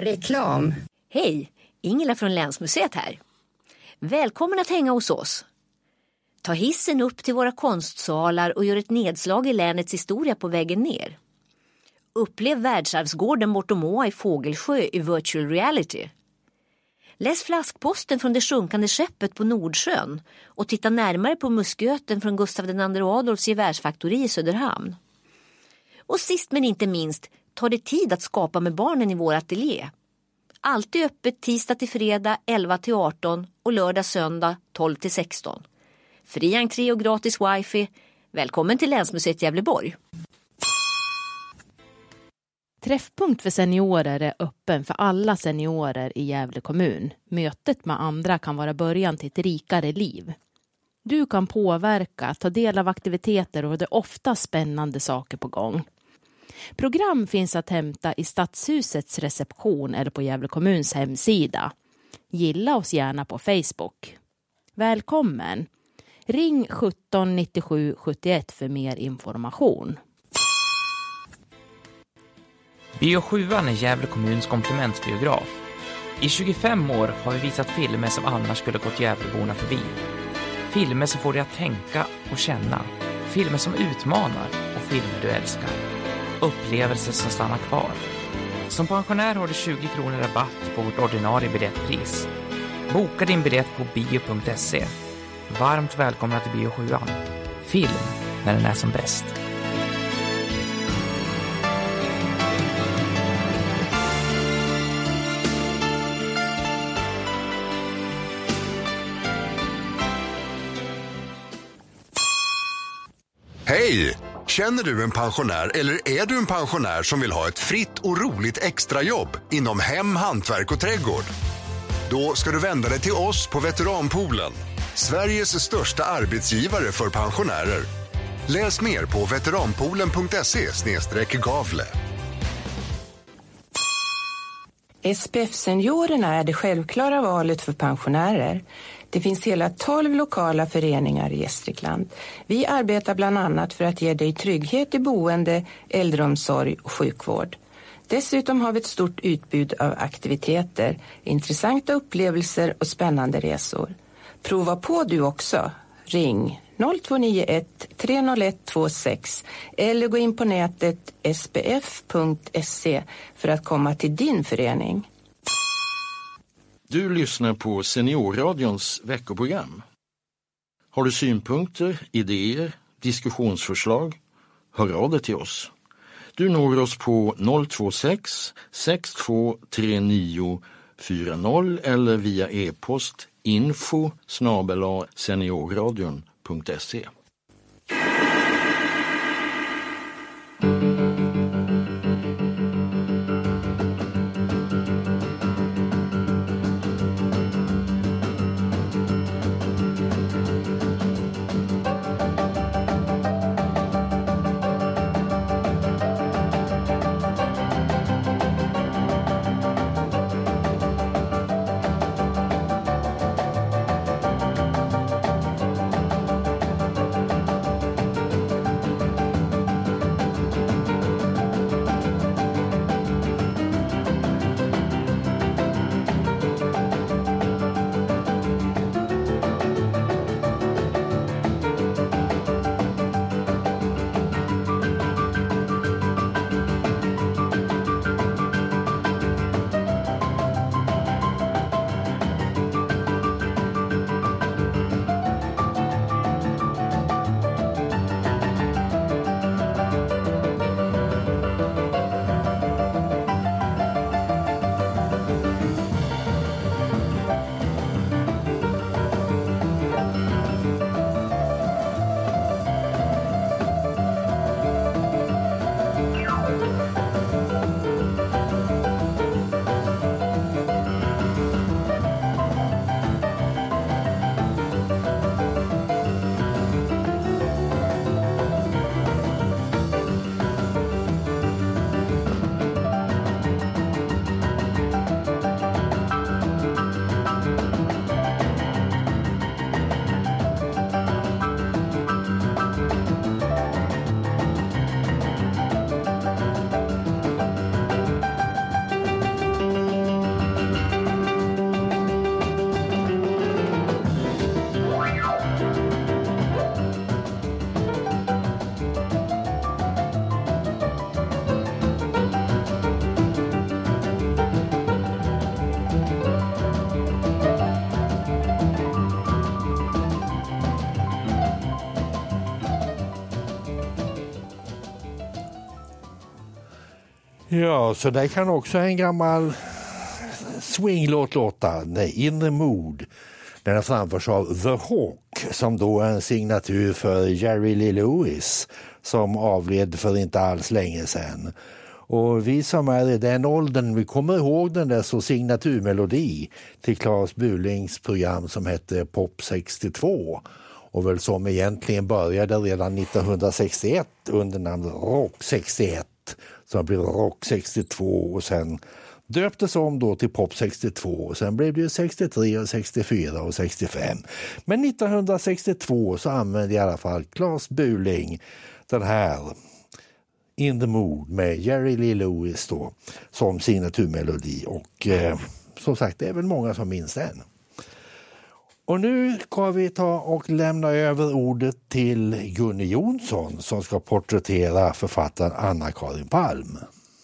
Reklam. Hej, Ingela från Länsmuseet här. Välkommen att hänga hos oss. Ta hissen upp till våra konstsalar och gör ett nedslag i länets historia på vägen ner. Upplev världsarvsgården Bortomoa i Fågelsjö i virtual reality. Läs flaskposten från det sjunkande skeppet på Nordsjön och titta närmare på musköten från Gustav den andre Adolfs gevärsfaktori i Söderhamn. Och sist men inte minst, ta dig tid att skapa med barnen i vår ateljé. Alltid öppet tisdag till fredag elva till arton och lördag söndag tolv till sexton. Fri entré och gratis wifi. Välkommen till Länsmuseet Gävleborg. Träffpunkt för seniorer är öppen för alla seniorer i Gävle kommun. Mötet med andra kan vara början till ett rikare liv. Du kan påverka, ta del av aktiviteter och det är ofta spännande saker på gång. Program finns att hämta i Stadshusets reception eller på Gävle kommuns hemsida. Gilla oss gärna på Facebook. Välkommen! Ring sjutton nittiosju sjuttioett för mer information. Bio sjuan är Gävle kommuns komplementsbiograf. I tjugofem år har vi visat filmer som annars skulle gått Gävleborna förbi. Filmer som får dig att tänka och känna. Filmer som utmanar och filmer du älskar. Upplevelser som stannar kvar. Som pensionär har du tjugo kronor rabatt på vårt ordinarie biljettpris. Boka din biljett på bio punkt se. Varmt välkomna till Bio sjuan. Film när den är som bäst. Hej! Känner du en pensionär eller är du en pensionär som vill ha ett fritt och roligt extrajobb inom hem, hantverk och trädgård? Då ska du vända dig till oss på Veteranpoolen, Sveriges största arbetsgivare för pensionärer. Läs mer på veteranpoolen punkt se slash gavle. S P F-seniorerna är det självklara valet för pensionärer. Det finns hela tolv lokala föreningar i Gästrikland. Vi arbetar bland annat för att ge dig trygghet i boende, äldreomsorg och sjukvård. Dessutom har vi ett stort utbud av aktiviteter, intressanta upplevelser och spännande resor. Prova på du också. Ring noll två nio ett tre noll ett två sex eller gå in på nätet s p f punkt se för att komma till din förening. Du lyssnar på Seniorradions veckoprogram. Har du synpunkter, idéer, diskussionsförslag? Hör av dig till oss. Du når oss på noll två sex sex två tre nio fyra noll eller via e-post info snabel-a seniorradion punkt se. Ja, så det kan också en gammal swinglåt låta, The Inner Mood. Den är framförs av The Hawk som då är en signatur för Jerry Lee Lewis som avled för inte alls länge sedan. Och vi som är i den åldern, vi kommer ihåg den där så signaturmelodi till Claes Bulings program som hette Pop sextiotvå. Och väl som egentligen började redan nittonhundrasextioett under namnet Rock sextioett. Som blev Rock sextiotvå och sen döptes om då till Pop sextiotvå. Och sen blev det sextiotre och sextiofyra och sextiofem. Men nittonhundrasextiotvå så använde i alla fall Claes Buling den här In the Mood med Jerry Lee Lewis då, som signaturmelodi. Och eh, som sagt, det är väl många som minns den. Och nu kan vi ta och lämna över ordet till Gunni Jonsson som ska porträttera författaren Anna-Karin Palm.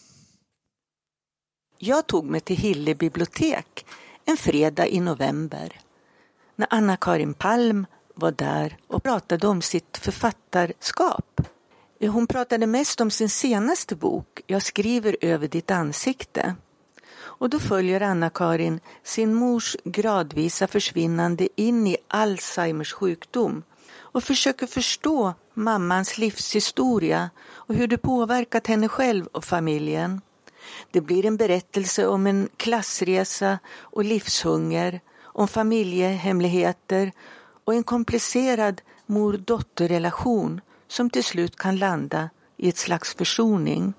Jag tog mig till Hille bibliotek en fredag i november när Anna-Karin Palm var där och pratade om sitt författarskap. Hon pratade mest om sin senaste bok, Jag skriver över ditt ansikte. Och då följer Anna-Karin sin mors gradvisa försvinnande in i Alzheimers sjukdom och försöker förstå mammans livshistoria och hur det påverkat henne själv och familjen. Det blir en berättelse om en klassresa och livshunger, om familjehemligheter och en komplicerad mor-dotter-relation som till slut kan landa i ett slags försoning.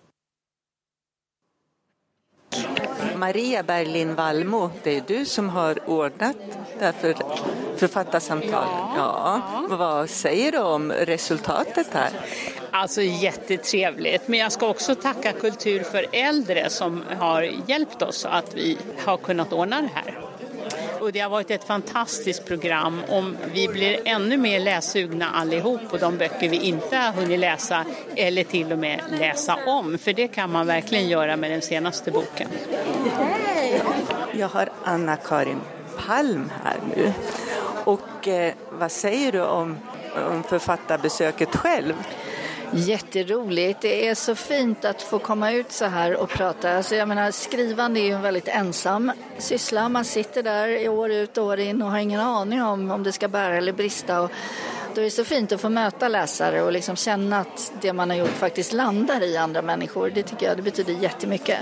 Maria Berlin Wallmo, det är du som har ordnat därför författarsamtal. Ja. ja. Vad säger du om resultatet här? Alltså jättetrevligt, men jag ska också tacka Kultur för äldre som har hjälpt oss att vi har kunnat ordna det här. Och det har varit ett fantastiskt program om vi blir ännu mer lässugna allihop och de böcker vi inte har hunnit läsa eller till och med läsa om. För det kan man verkligen göra med den senaste boken. Jag har Anna-Karin Palm här nu. Och eh, vad säger du om, om författarbesöket själv? Jätteroligt. Det är så fint att få komma ut så här och prata. Alltså jag menar, skrivande är ju en väldigt ensam syssla. Man sitter där år ut och år in och har ingen aning om om det ska bära eller brista. Och då är det så fint att få möta läsare och liksom känna att det man har gjort faktiskt landar i andra människor. Det tycker jag, det betyder jättemycket.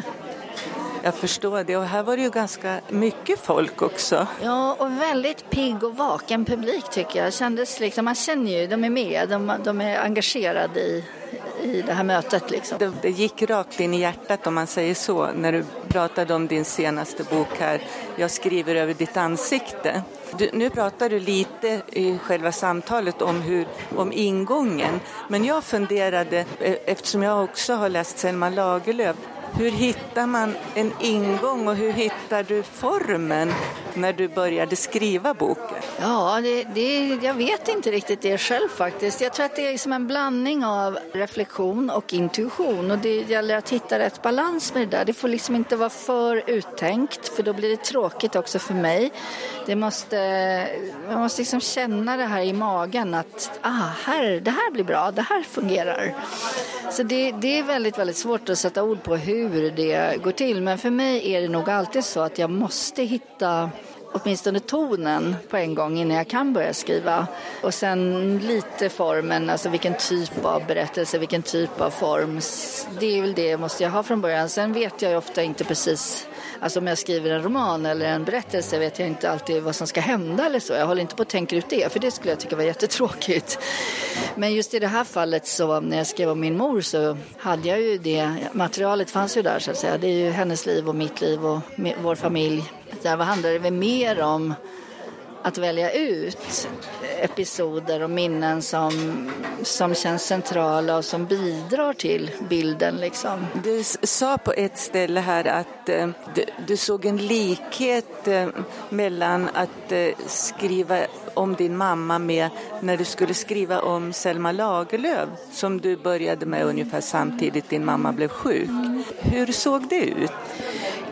Jag förstår det. Och här var det ju ganska mycket folk också. Ja, och väldigt pigg och vaken publik tycker jag. Kändes liksom, man känner ju, de är med, de, de är engagerade i, i det här mötet. Liksom. Det, det gick rakt in i hjärtat om man säger så. När du pratade om din senaste bok här, Jag skriver över ditt ansikte. Du, nu pratar du lite i själva samtalet om, hur, om ingången. Men jag funderade, eftersom jag också har läst Selma Lagerlöf, hur hittar man en ingång och hur hittar du formen när du började skriva boken? Ja, det, det, jag vet inte riktigt det själv faktiskt. Jag tror att det är som en blandning av reflektion och intuition. Och det gäller att hitta rätt balans med det där. Det får liksom inte vara för uttänkt, för då blir det tråkigt också för mig. Det måste, man måste liksom känna det här i magen att ah, här, det här blir bra, det här fungerar. Så det, det är väldigt, väldigt svårt att sätta ord på hur det går till. Men för mig är det nog alltid så att jag måste hitta åtminstone tonen på en gång innan jag kan börja skriva. Och sen lite formen, alltså vilken typ av berättelse, vilken typ av form. Det är väl det måste jag ha från början. Sen vet jag ju ofta inte precis, alltså om jag skriver en roman eller en berättelse vet jag inte alltid vad som ska hända eller så. Jag håller inte på att tänka ut det, för det skulle jag tycka var jättetråkigt. Men just i det här fallet så när jag skrev om min mor så hade jag ju det, materialet fanns ju där så att säga. Det är ju hennes liv och mitt liv och vår familj. Där vad handlar det väl mer om att välja ut episoder och minnen som, som känns centrala och som bidrar till bilden liksom. Du sa på ett ställe här att eh, du, du såg en likhet eh, mellan att eh, skriva om din mamma med när du skulle skriva om Selma Lagerlöf som du började med ungefär samtidigt din mamma blev sjuk. Hur såg det ut?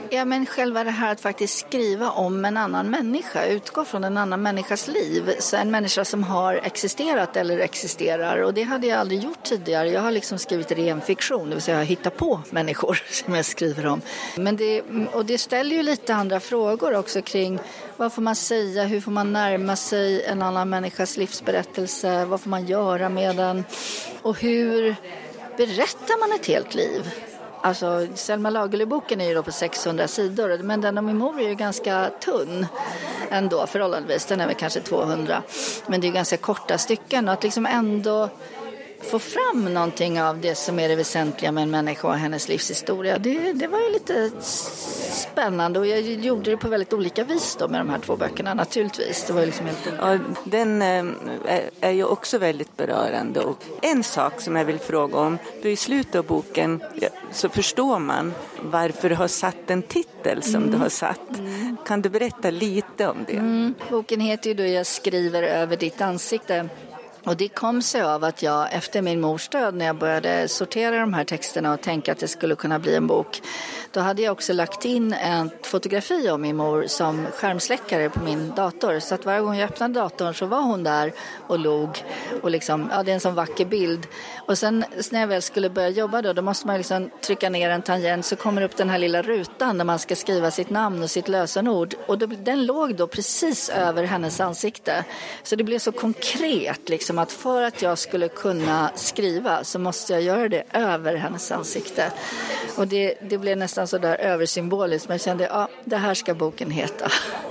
Ja, men själva det här att faktiskt skriva om en annan människa, utgå från en annan människas liv. Så en människa som har existerat eller existerar, och det hade jag aldrig gjort tidigare. Jag har liksom skrivit ren fiktion, det vill säga jag hittar på människor som jag skriver om. Men det, och det ställer ju lite andra frågor också kring vad får man säga, hur får man närma sig en annan människas livsberättelse, vad får man göra med den och hur berättar man ett helt liv? Alltså, Selma Lagerlöf-boken är ju då på sexhundra sidor, men den om min mor är ju ganska tunn ändå förhållandevis. Den är väl kanske tvåhundra, men det är ganska korta stycken. Och att liksom ändå få fram någonting av det som är det väsentliga med en människa och hennes livshistoria, det, det var ju lite spännande. Och jag gjorde det på väldigt olika vis då med de här två böckerna naturligtvis. Det var liksom helt... Ja, den är, är ju också väldigt berörande. Och en sak som jag vill fråga om, för i slutet av boken så förstår man varför du har satt en titel som mm. du har satt. Mm. Kan du berätta lite om det? Mm. Boken heter ju då Jag skriver över ditt ansikte. Och det kom sig av att jag efter min mors död, när jag började sortera de här texterna och tänka att det skulle kunna bli en bok, då hade jag också lagt in en fotografi av min mor som skärmsläckare på min dator. Så att varje gång jag öppnade datorn så var hon där och log. Och liksom, ja, det är en sån vacker bild. Och sen när jag väl skulle börja jobba då, då måste man liksom trycka ner en tangent, så kommer upp den här lilla rutan där man ska skriva sitt namn och sitt lösenord. Och då, den låg då precis över hennes ansikte. Så det blev så konkret liksom, att för att jag skulle kunna skriva så måste jag göra det över hennes ansikte. Och det, det blev nästan så där översymboliskt, men jag kände, ja, det här ska boken heta.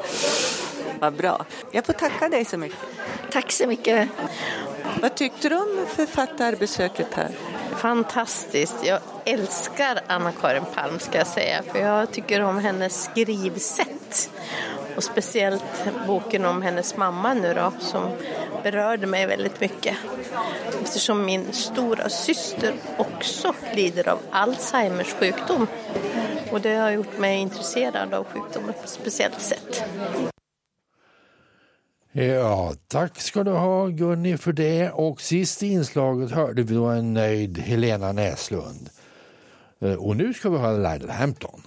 Vad bra. Jag får tacka dig så mycket. Tack så mycket. Vad tyckte du om författarbesöket här? Fantastiskt. Jag älskar Anna-Karin Palm, ska jag säga, för jag tycker om hennes skrivsätt. Och speciellt boken om hennes mamma nu då, som berörde mig väldigt mycket. Eftersom min stora syster också lider av Alzheimers sjukdom. Och det har gjort mig intresserad av sjukdomen på ett speciellt sätt. Ja, tack ska du ha Gunni för det. Och sist i inslaget hörde vi då en nöjd Helena Näslund. Och nu ska vi höra Lydell Hampton.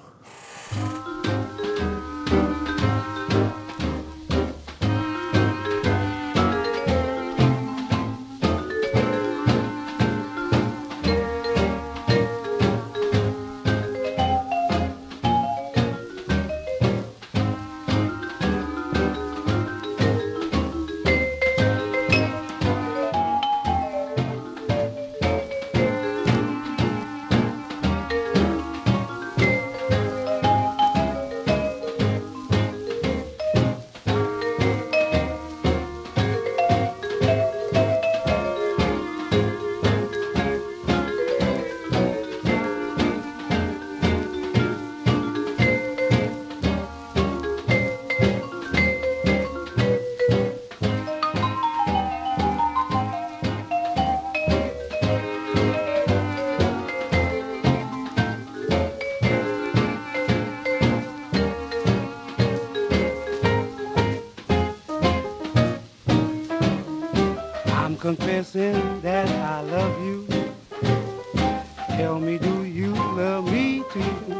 Confessing that I love you. Tell me, do you love me too?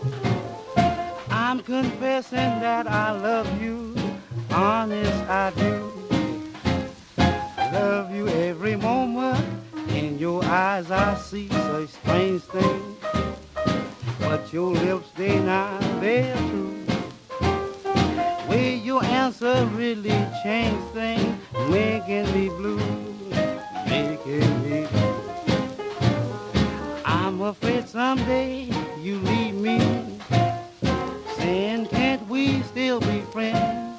I'm confessing that I love you. Honest, I do. Love you every moment. In your eyes I see such strange things. But your lips, they not bear true. Way your answer really changed things, making me blue. I'm afraid someday you leave me, saying can't we still be friends?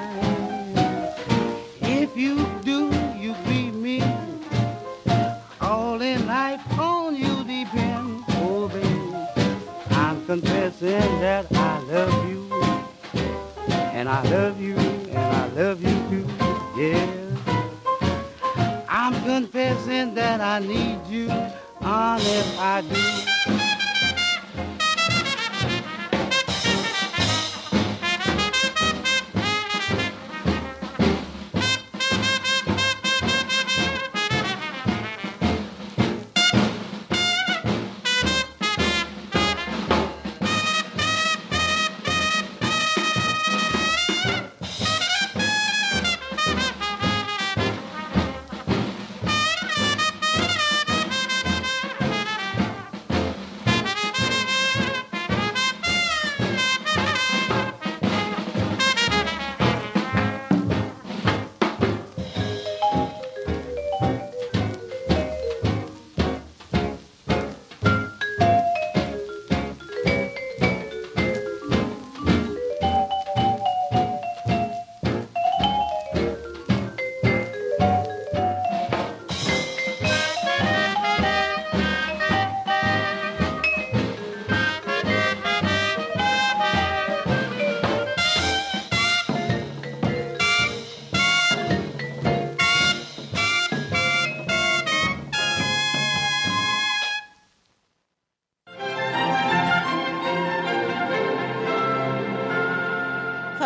If you do, you grieve me. All in life on you depends. Oh baby, I'm confessing that I love you, and I love you, and I love you too. Yeah. I'm confessing that I need you, honest I do.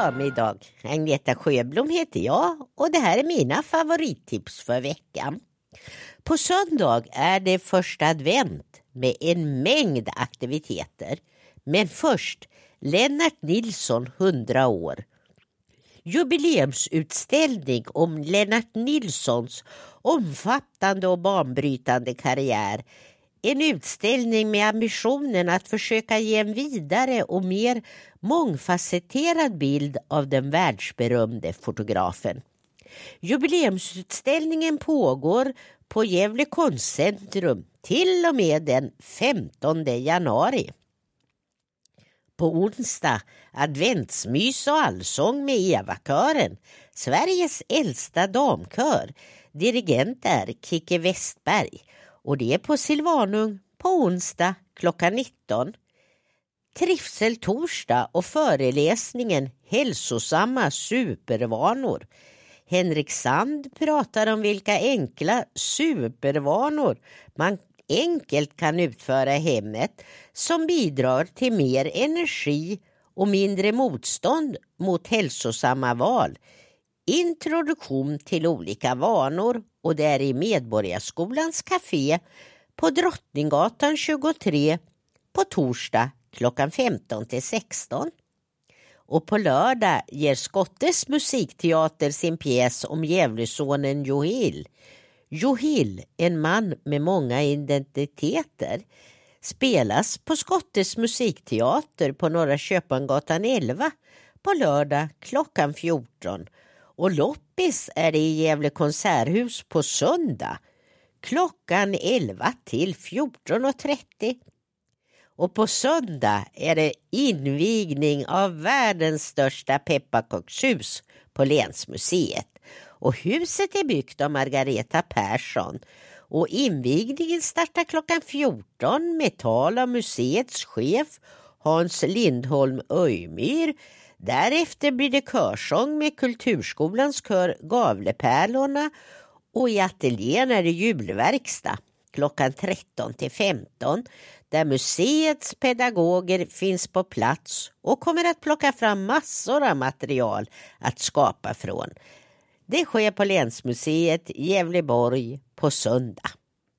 förmiddag. Agneta Sjöblom heter jag och det här är mina favorittips för veckan. På söndag är det första advent med en mängd aktiviteter. Men först Lennart Nilsson hundra år. Jubileumsutställning om Lennart Nilssons omfattande och banbrytande karriär. En utställning med ambitionen att försöka ge en vidare och mer mångfacetterad bild av den världsberömde fotografen. Jubileumsutställningen pågår på Gävle konstcentrum till och med den femtonde januari. På onsdag adventsmys och allsång med Eva-kören, Sveriges äldsta damkör. Dirigent är Kicke Westberg och det är på Silvanung på onsdag klockan nitton. Trivsel torsdag och föreläsningen Hälsosamma supervanor. Henrik Sand pratar om vilka enkla supervanor man enkelt kan utföra i hemmet som bidrar till mer energi och mindre motstånd mot hälsosamma val. Introduktion till olika vanor och det är i Medborgarskolans café på Drottninggatan tjugotre på torsdag klockan femton till sexton. Och på lördag ger Skottes musikteater sin pjäs om Gävlesonen Johil. Johil, en man med många identiteter, spelas på Skottes musikteater på Norra Köpangatan elva på lördag klockan fjorton. Och loppis är det i Gävle konserthus på söndag klockan elva till fjorton och trettio. Och på söndag är det invigning av världens största pepparkakshus på Länsmuseet. Och huset är byggt av Margareta Persson. Och invigningen startar klockan fjorton med tal av museets chef Hans Lindholm Öjmyr. Därefter blir det körsång med Kulturskolans kör Gavlepärlorna och i ateljén är det julverkstad klockan tretton till femton där museets pedagoger finns på plats och kommer att plocka fram massor av material att skapa från. Det sker på Länsmuseet Gävleborg på söndag.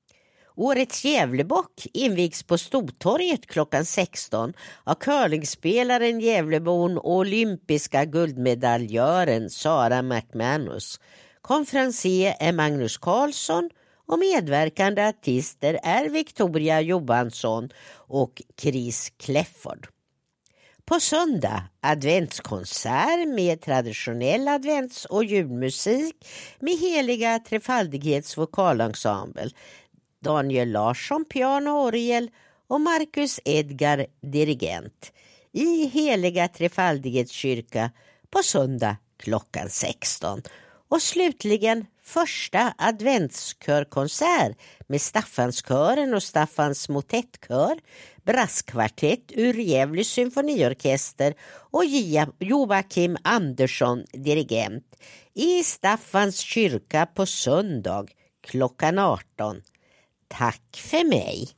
Årets Gävlebock invigs på Stortorget klockan sexton av curlingspelaren Gävlebon och olympiska guldmedaljören Sara McManus. Konferencier är Magnus Karlsson och medverkande artister är Victoria Johansson och Chris Clefford. På söndag adventskonsert med traditionell advents- och julmusik med Heliga Trefaldighets vokalensemble. Daniel Larsson piano och orgel och Marcus Edgar dirigent i Heliga Trefaldighets kyrka på söndag klockan sexton. Och slutligen första adventskörkonsert med Staffanskören och Staffans motettkör, brasskvartett ur Gävle symfoniorkester och Joakim Andersson dirigent i Staffans kyrka på söndag klockan arton. Tack för mig!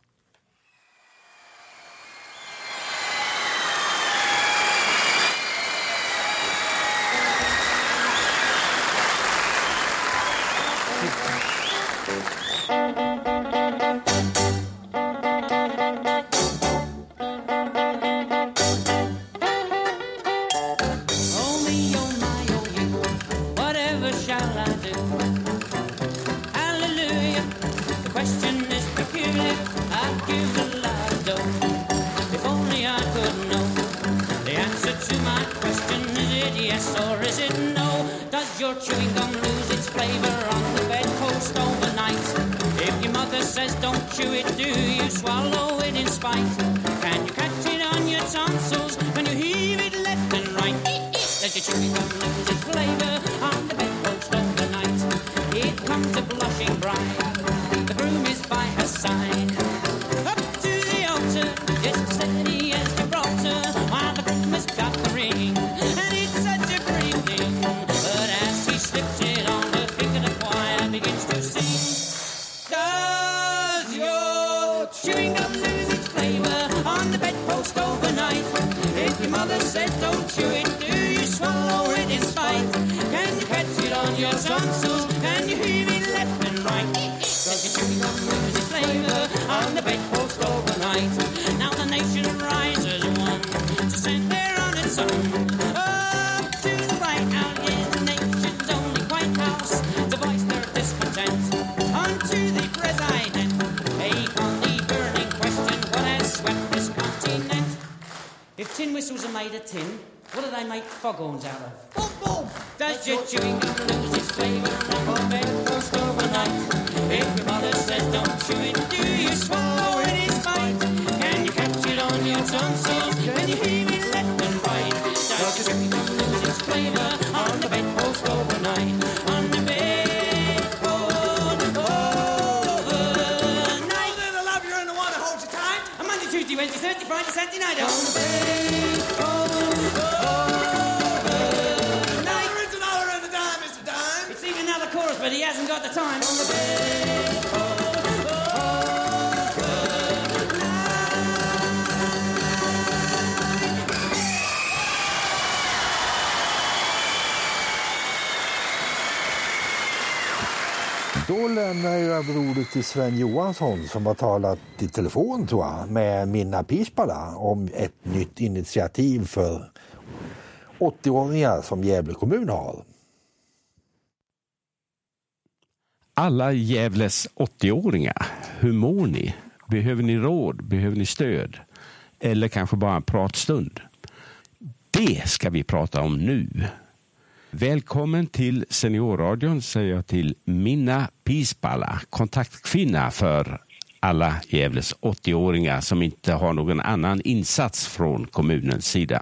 Chewing gum lose its flavor on the bedpost overnight. If your mother says don't chew it, do you swallow it in spite? Can you catch it on your tonsils when you heave it left and right? Does your chewing gum lose its flavor on the bedpost overnight? Here comes a blushing bride, the groom is by her side. Up to the altar, just as steady as Gibraltar, while the groom has got the ring, and it's such a pretty thing. Slips it on the finger, the choir begins to sing. Does your chewing gum lose its flavor on the bedpost overnight? If your mother said don't chew it, do you swallow your tonsils? Can you hear me left and right? Cause your chewing gum loses flavor on the bedpost overnight. Now the nation rises one to send their on its own. Up to the White House is the nation's only White House to voice their discontent. Unto the president, take on the burning question, what has swept this continent? If tin whistles are made of tin, what do they make foghorns out of? Boom, boom! Does your chewing gum lose its flavour on the bedpost overnight? If your mother says don't chew it, do you swallow it in spite? Can you catch it on your tonsils? Can you hear me left and right? Does your chewing gum lose its flavour on the bedpost overnight? On the bedpost overnight. Oh, the love you're in the one that holds you tight. On Monday, Tuesday, Wednesday, Thursday, Friday, Saturday night. On the bedpost overnight. There is an hour and a dime, Mister Dime. It's even another chorus, but he hasn't got the time. On the bedpost. Då lämnar jag över ordet till Sven Johansson som har talat i telefon tror jag med Minna Pispala om ett nytt initiativ för åttio-åringar som Gävle kommun har. Alla Gävles åttio-åringar, hur mår ni? Behöver ni råd? Behöver ni stöd? Eller kanske bara en pratstund? Det ska vi prata om nu. Välkommen till Seniorradion säger jag till Minna Pispala, kontaktkvinna för alla Gävles åttio-åringar som inte har någon annan insats från kommunens sida.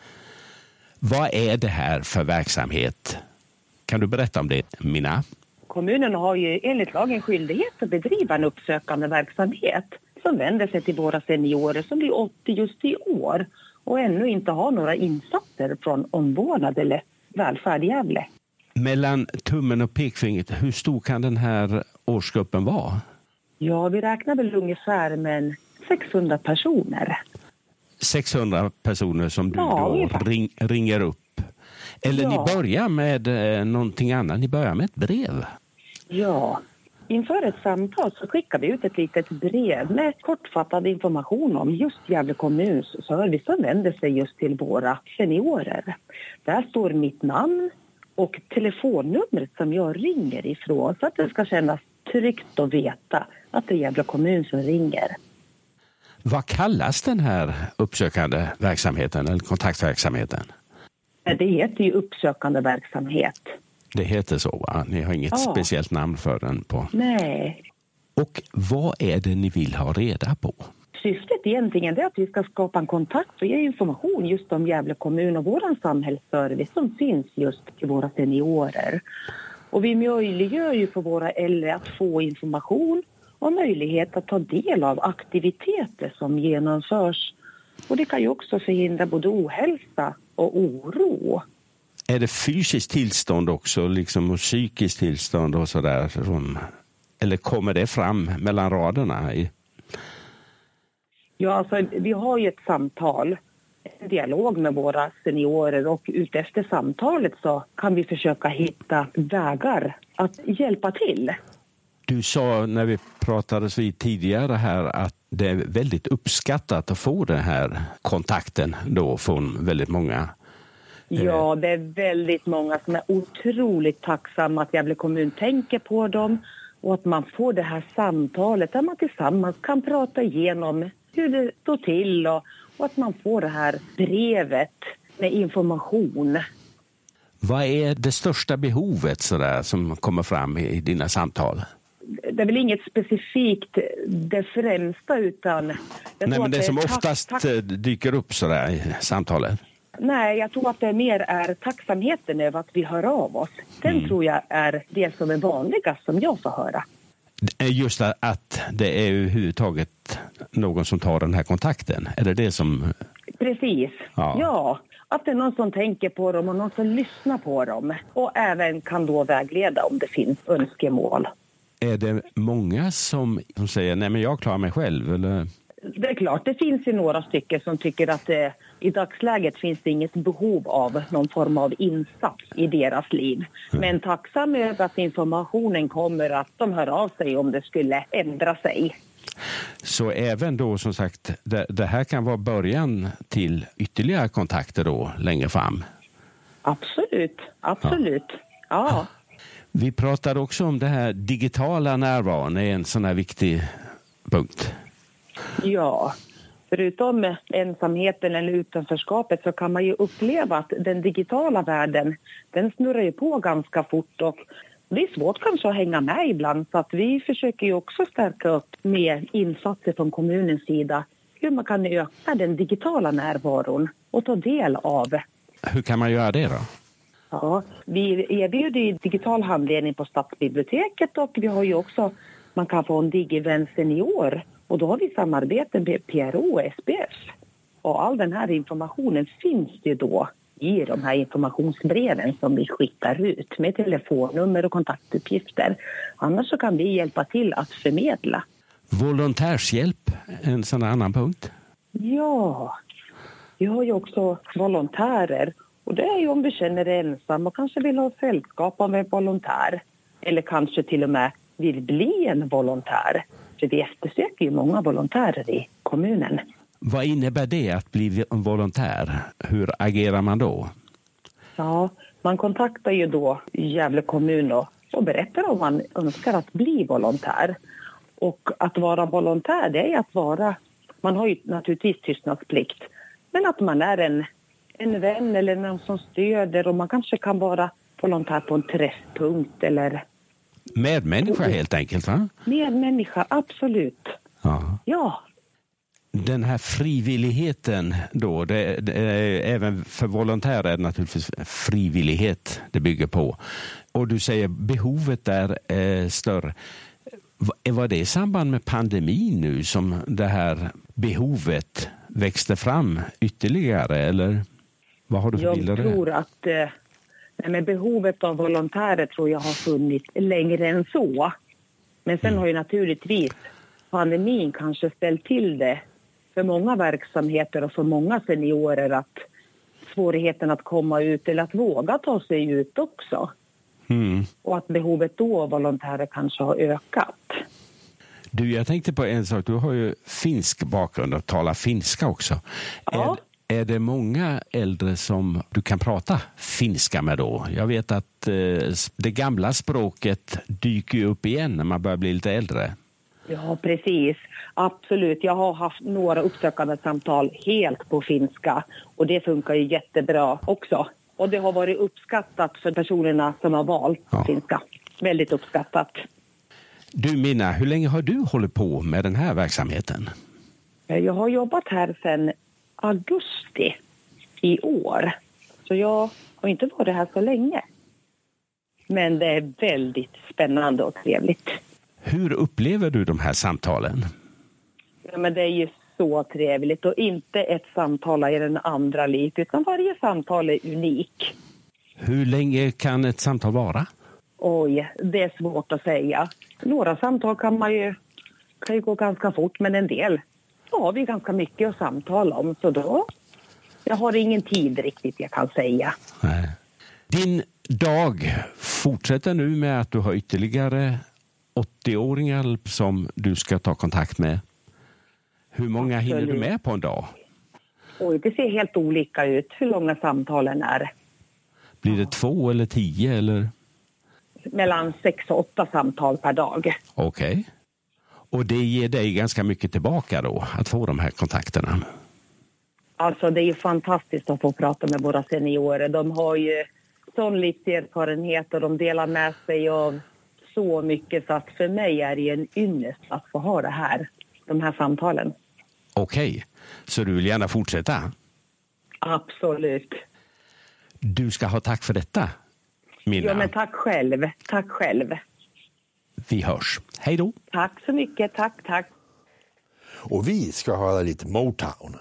Vad är det här för verksamhet? Kan du berätta om det, Minna? Kommunen har ju enligt lagen skyldighet att bedriva en uppsökande verksamhet som vänder sig till våra seniorer som blir åttio just i år och ännu inte har några insatser från omvårdnad eller välfärd i Gävle. Mellan tummen och pekfingret, hur stor kan den här årsgruppen vara? Ja, vi räknar väl ungefär med sexhundra personer. sexhundra personer som du ja, då ring, ringer upp. Eller ja. ni börjar med eh, någonting annat, ni börjar med ett brev. Ja, inför ett samtal så skickar vi ut ett litet brev med kortfattad information om just Gävle kommuns service som vänder sig just till våra seniorer. Där står mitt namn och telefonnumret som jag ringer ifrån så att det ska kännas tryggt att veta att det är Gävle kommun som ringer. Vad kallas den här uppsökande verksamheten eller kontaktverksamheten? Det heter ju uppsökande verksamhet. Det heter så, va? Ni har inget ja. speciellt namn för den på. Nej. Och vad är det ni vill ha reda på? Syftet egentligen är att vi ska skapa en kontakt och ge information just om Gävle kommun och vår samhällsservice som finns just till våra seniorer. Och vi möjliggör ju för våra äldre att få information och möjlighet att ta del av aktiviteter som genomförs. Och det kan ju också förhindra både ohälsa och oro. Är det fysiskt tillstånd också, liksom och psykiskt tillstånd och sådär? Eller kommer det fram mellan raderna? Ja, alltså vi har ju ett samtal, en dialog med våra seniorer och utefter samtalet så kan vi försöka hitta vägar att hjälpa till. Du sa när vi pratades vid tidigare här att det är väldigt uppskattat att få den här kontakten då från väldigt många. Ja, det är väldigt många som är otroligt tacksamma att Gävle kommun tänker på dem och att man får det här samtalet där man tillsammans kan prata igenom hur det står till och, och att man får det här brevet med information. Vad är det största behovet så där, som kommer fram i dina samtal? Det är väl inget specifikt det främsta utan... Jag Nej, men det, det som tack, oftast tack... dyker upp så där i samtalet. Nej, jag tror att det mer är tacksamheten över att vi hör av oss. Den mm. tror jag är det som är vanligast som jag får höra. Just att det är överhuvudtaget någon som tar den här kontakten. Är det det som... Precis, ja. ja. Att det är någon som tänker på dem och någon som lyssnar på dem. Och även kan då vägleda om det finns önskemål. Är det många som, som säger nej men jag klarar mig själv? Eller? Det är klart, det finns ju några stycken som tycker att eh, i dagsläget finns det inget behov av någon form av insats i deras liv. Men tacksam över att informationen kommer, att de hör av sig om det skulle ändra sig. Så även då som sagt, det, det här kan vara början till ytterligare kontakter då längre fram? Absolut, absolut. Ja. ja. Vi pratade också om det här digitala närvaron är en sån här viktig punkt. Ja, förutom ensamheten eller utanförskapet så kan man ju uppleva att den digitala världen, den snurrar ju på ganska fort och det är svårt kanske att hänga med ibland, så att vi försöker ju också stärka upp med insatser från kommunens sida hur man kan öka den digitala närvaron och ta del av. Hur kan man göra det då? Ja, vi erbjuder digital handledning på Stadsbiblioteket och vi har ju också, man kan få en digivän senior och då har vi samarbeten med P R O och S P F. Och all den här informationen finns ju då i de här informationsbreven som vi skickar ut med telefonnummer och kontaktuppgifter. Annars så kan vi hjälpa till att förmedla. Volontärshjälp, en sån annan punkt? Ja, vi har ju också volontärer. Och det är ju om du känner dig ensam och kanske vill ha sällskap av en volontär. Eller kanske till och med vill bli en volontär. För vi eftersöker ju många volontärer i kommunen. Vad innebär det att bli en volontär? Hur agerar man då? Ja, man kontaktar ju då Gävle kommun och, och berättar om man önskar att bli volontär. Och att vara volontär, det är att vara, man har ju naturligtvis tystnadsplikt. Men att man är en, en vän eller någon som stöder och man kanske kan vara volontär på en träffpunkt eller... Medmänniska helt enkelt, va? Medmänniska, absolut. Ja. Ja. Den här frivilligheten då, det, det, även för volontärer är det naturligtvis frivillighet det bygger på. Och du säger behovet är eh, större. Var det i samband med pandemin nu som det här behovet växte fram ytterligare, eller vad har du för Jag bilder där? tror att eh, med behovet av volontärer tror jag har funnits längre än så. Men sen mm. har ju naturligtvis pandemin kanske ställt till det för många verksamheter och för många seniorer, att svårigheten att komma ut eller att våga ta sig ut också. Mm. Och att behovet då av volontärer kanske har ökat. Du, jag tänkte på en sak. Du har ju finsk bakgrund och talar finska också. Ja. Är, är det många äldre som du kan prata finska med då? Jag vet att eh, det gamla språket dyker ju upp igen när man börjar bli lite äldre. Ja, precis. Absolut. Jag har haft några uppsökande samtal helt på finska och det funkar ju jättebra också. Och det har varit uppskattat för personerna som har valt ja. finska. Väldigt uppskattat. Du Minna, hur länge har du hållit på med den här verksamheten? Jag har jobbat här sedan augusti i år. Så jag har inte varit här så länge. Men det är väldigt spännande och trevligt. Hur upplever du de här samtalen? Ja, men det är ju så trevligt och inte ett samtal i den andra liv, utan varje samtal är unik. Hur länge kan ett samtal vara? Oj, det är svårt att säga. Några samtal kan man ju, kan ju gå ganska fort, men en del så har vi ganska mycket att samtala om. Så då, jag har ingen tid riktigt jag kan säga. Nej. Din dag fortsätter nu med att du har ytterligare åttio-åringar som du ska ta kontakt med. Hur många Absolut. hinner du med på en dag? Oj, det ser helt olika ut hur långa samtalen är. Blir det två eller tio eller? Mellan sex och åtta samtal per dag. Okej. Okay. Och det ger dig ganska mycket tillbaka då, att få de här kontakterna? Alltså det är ju fantastiskt att få prata med våra seniorer. De har ju sån livserfarenhet och de delar med sig av så mycket, så att för mig är det en ynnest att få ha det här, de här samtalen. Okej, okay. Så du vill gärna fortsätta? Absolut. Du ska ha tack för detta, Minna. Ja, men tack själv. Tack själv. Vi hörs. Hej då. Tack så mycket. Tack, tack. Och vi ska höra lite Motown.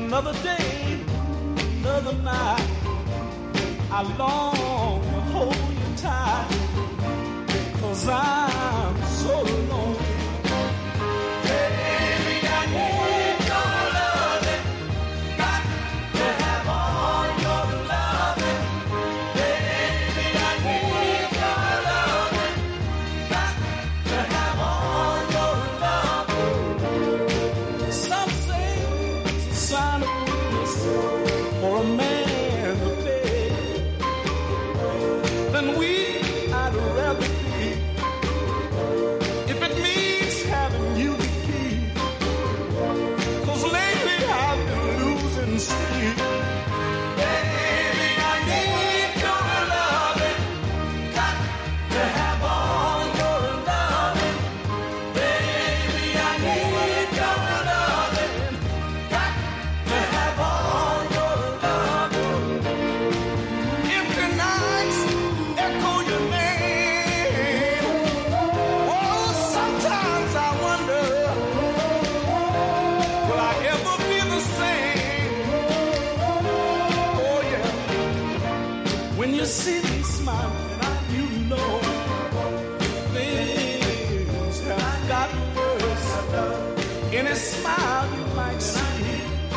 Another day, another night, I long to hold you tight, 'cause I'm so alone. Baby, I need your loving, got to have all your loving. Baby, I need your loving, got to have all your loving. Some say it's a sign of weakness for a man to beg. Then we, I'd rather be, if it means having you to keep. 'Cause lately I've been losing sleep. Baby, I need your loving, got to have all your loving. Baby, I need your loving, got to have all your loving. Empty nights echo your name. Oh, sometimes I wonder, will I ever be the same? Oh yeah, when you see me smiling, I, you know things have gotten worse. Any smile you might see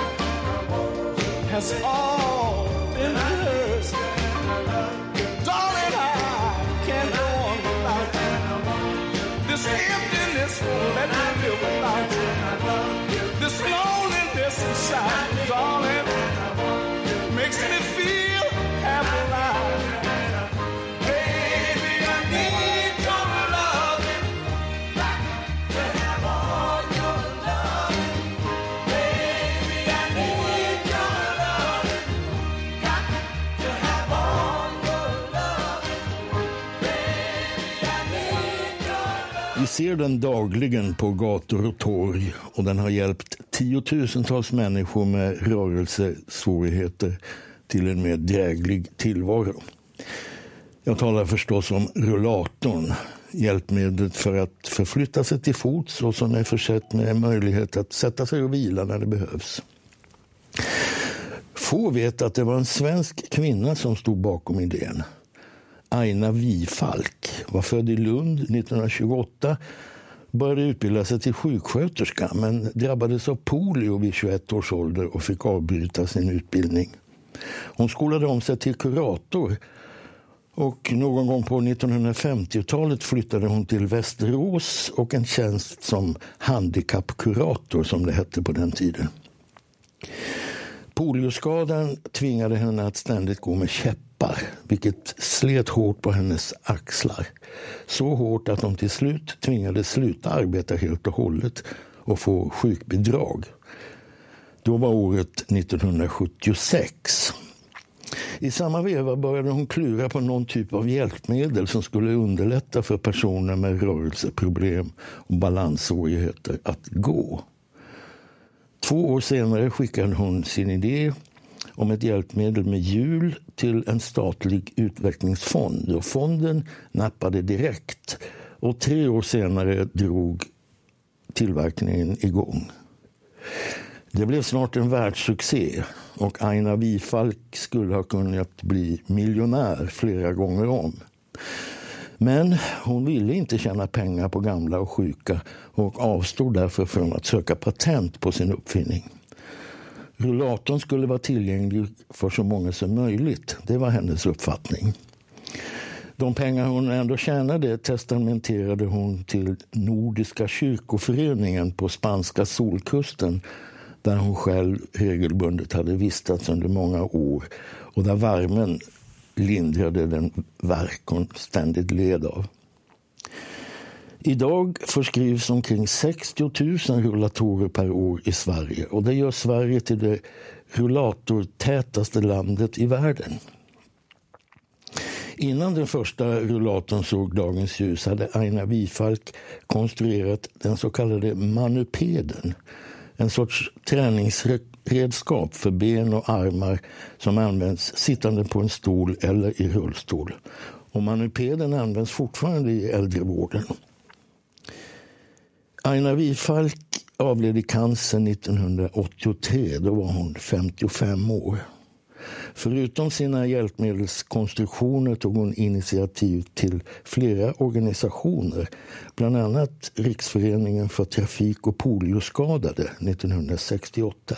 has all been hers. Darling, I can't go on without you. This emptiness won't let me live without you. This loneliness inside, darling, makes me feel half alive. Baby, I need your loving, got to have all your loving. Baby, I need your loving, got to have all your loving. Baby, I need your Vi ser den dagligen på gator och torg och den har hjälpt tiotusentals människor med rörelsesvårigheter till en mer dräglig tillvaro. Jag talar förstås om rullatorn, hjälpmedlet för att förflytta sig till fots och som är försett med möjlighet att sätta sig och vila när det behövs. Få vet att det var en svensk kvinna som stod bakom idén. Aina Wifalk var född i Lund nittonhundratjugoåtta, började utbilda sig till sjuksköterska men drabbades av polio vid tjugoett års ålder och fick avbryta sin utbildning. Hon skolade om sig till kurator och någon gång på nittonhundrafemtiotalet flyttade hon till Västerås och en tjänst som handikappkurator som det hette på den tiden. Polioskadan tvingade henne att ständigt gå med käppar, vilket slet hårt på hennes axlar. Så hårt att hon till slut tvingades sluta arbeta helt och hållet och få sjukbidrag. Då var året nittonhundrasjuttiosex. I samma veva började hon klura på någon typ av hjälpmedel som skulle underlätta för personer med rörelseproblem och balanssvårigheter att gå. Två år senare skickade hon sin idé om ett hjälpmedel med hjul till en statlig utvecklingsfond. Och fonden nappade direkt och tre år senare drog tillverkningen igång. Det blev snart en världssuccé och Aina Wifalk skulle ha kunnat bli miljonär flera gånger om. Men hon ville inte tjäna pengar på gamla och sjuka och avstod därför från att söka patent på sin uppfinning. Rullatorn skulle vara tillgänglig för så många som möjligt. Det var hennes uppfattning. De pengar hon ändå tjänade testamenterade hon till Nordiska kyrkoföreningen på spanska solkusten där hon själv regelbundet hade vistats under många år och där värmen lindrade den värk hon ständigt led av. Idag förskrivs omkring sextio tusen rullatorer per år i Sverige och det gör Sverige till det rullatortätaste landet i världen. Innan den första rullatorn såg dagens ljus hade Aina Wifalk konstruerat den så kallade manupeden, en sorts träningsredskap för ben och armar som används sittande på en stol eller i rullstol. Och manupeden används fortfarande i äldrevården. Aina Wifalk avled i cancer nittonhundraåttiotre. Då var hon femtiofem år. Förutom sina hjälpmedelskonstruktioner tog hon initiativ till flera organisationer, bland annat Riksföreningen för trafik- och polioskadade nittonhundrasextioåtta.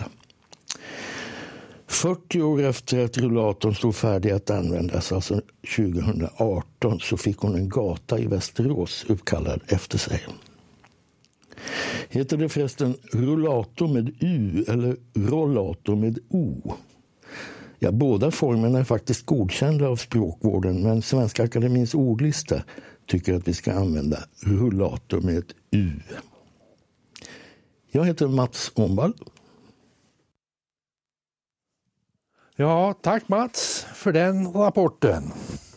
fyrtio år efter att rullatorn stod färdig att användas, alltså tjugohundraarton, så fick hon en gata i Västerås uppkallad efter sig. Heter det förresten rullator med U eller rollator med O? Ja, båda formerna är faktiskt godkända av språkvården, men Svenska Akademins ordlista tycker att vi ska använda rullator med ett U. Jag heter Mats Omvall. Ja, tack Mats för den rapporten.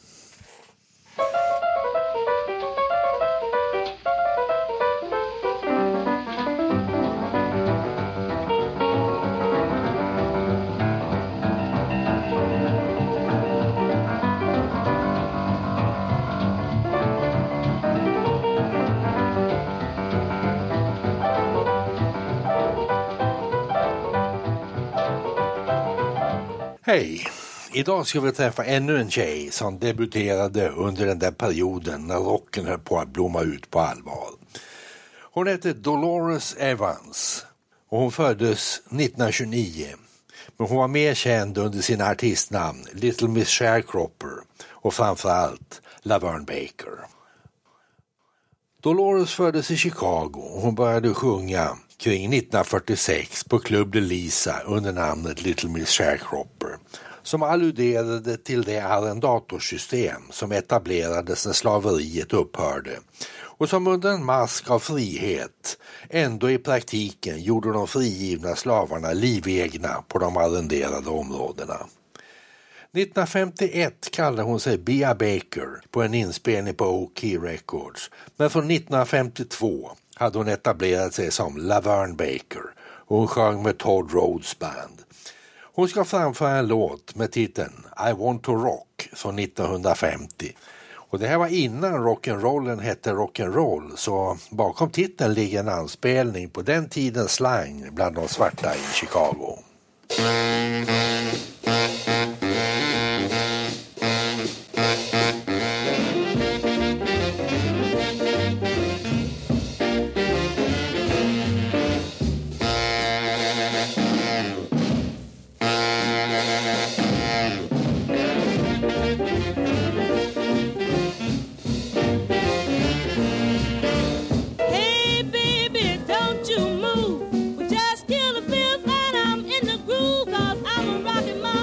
Hej! Idag ska vi träffa ännu en tjej som debuterade under den där perioden när rocken höll på att blomma ut på allvar. Hon heter Dolores Evans och hon föddes nittonhundratjugonio. Men hon var mer känd under sina artistnamn Little Miss Sharecropper och framförallt Laverne Baker. Dolores föddes i Chicago och hon började sjunga kring nittonhundrafyrtiosex på Club de Lisa under namnet Little Miss Sharecropper, som alluderade till det arrendatorsystem som etablerades när slaveriet upphörde och som under en mask av frihet ändå i praktiken gjorde de frigivna slavarna livegna på de arrenderade områdena. nittonhundrafemtioett kallade hon sig Bea Baker på en inspelning på Oak Key Records, men från nittonhundrafemtiotvå hade hon etablerat sig som Laverne Baker och hon sjöng med Todd Rhodes Band. Hon ska framföra en låt med titeln I Want to Rock från nittonhundrafemtio. Och det här var innan rock'n'rollen hette rock'n'roll, så bakom titeln ligger en anspelning på den tidens slang bland de svarta i Chicago. Rockin' my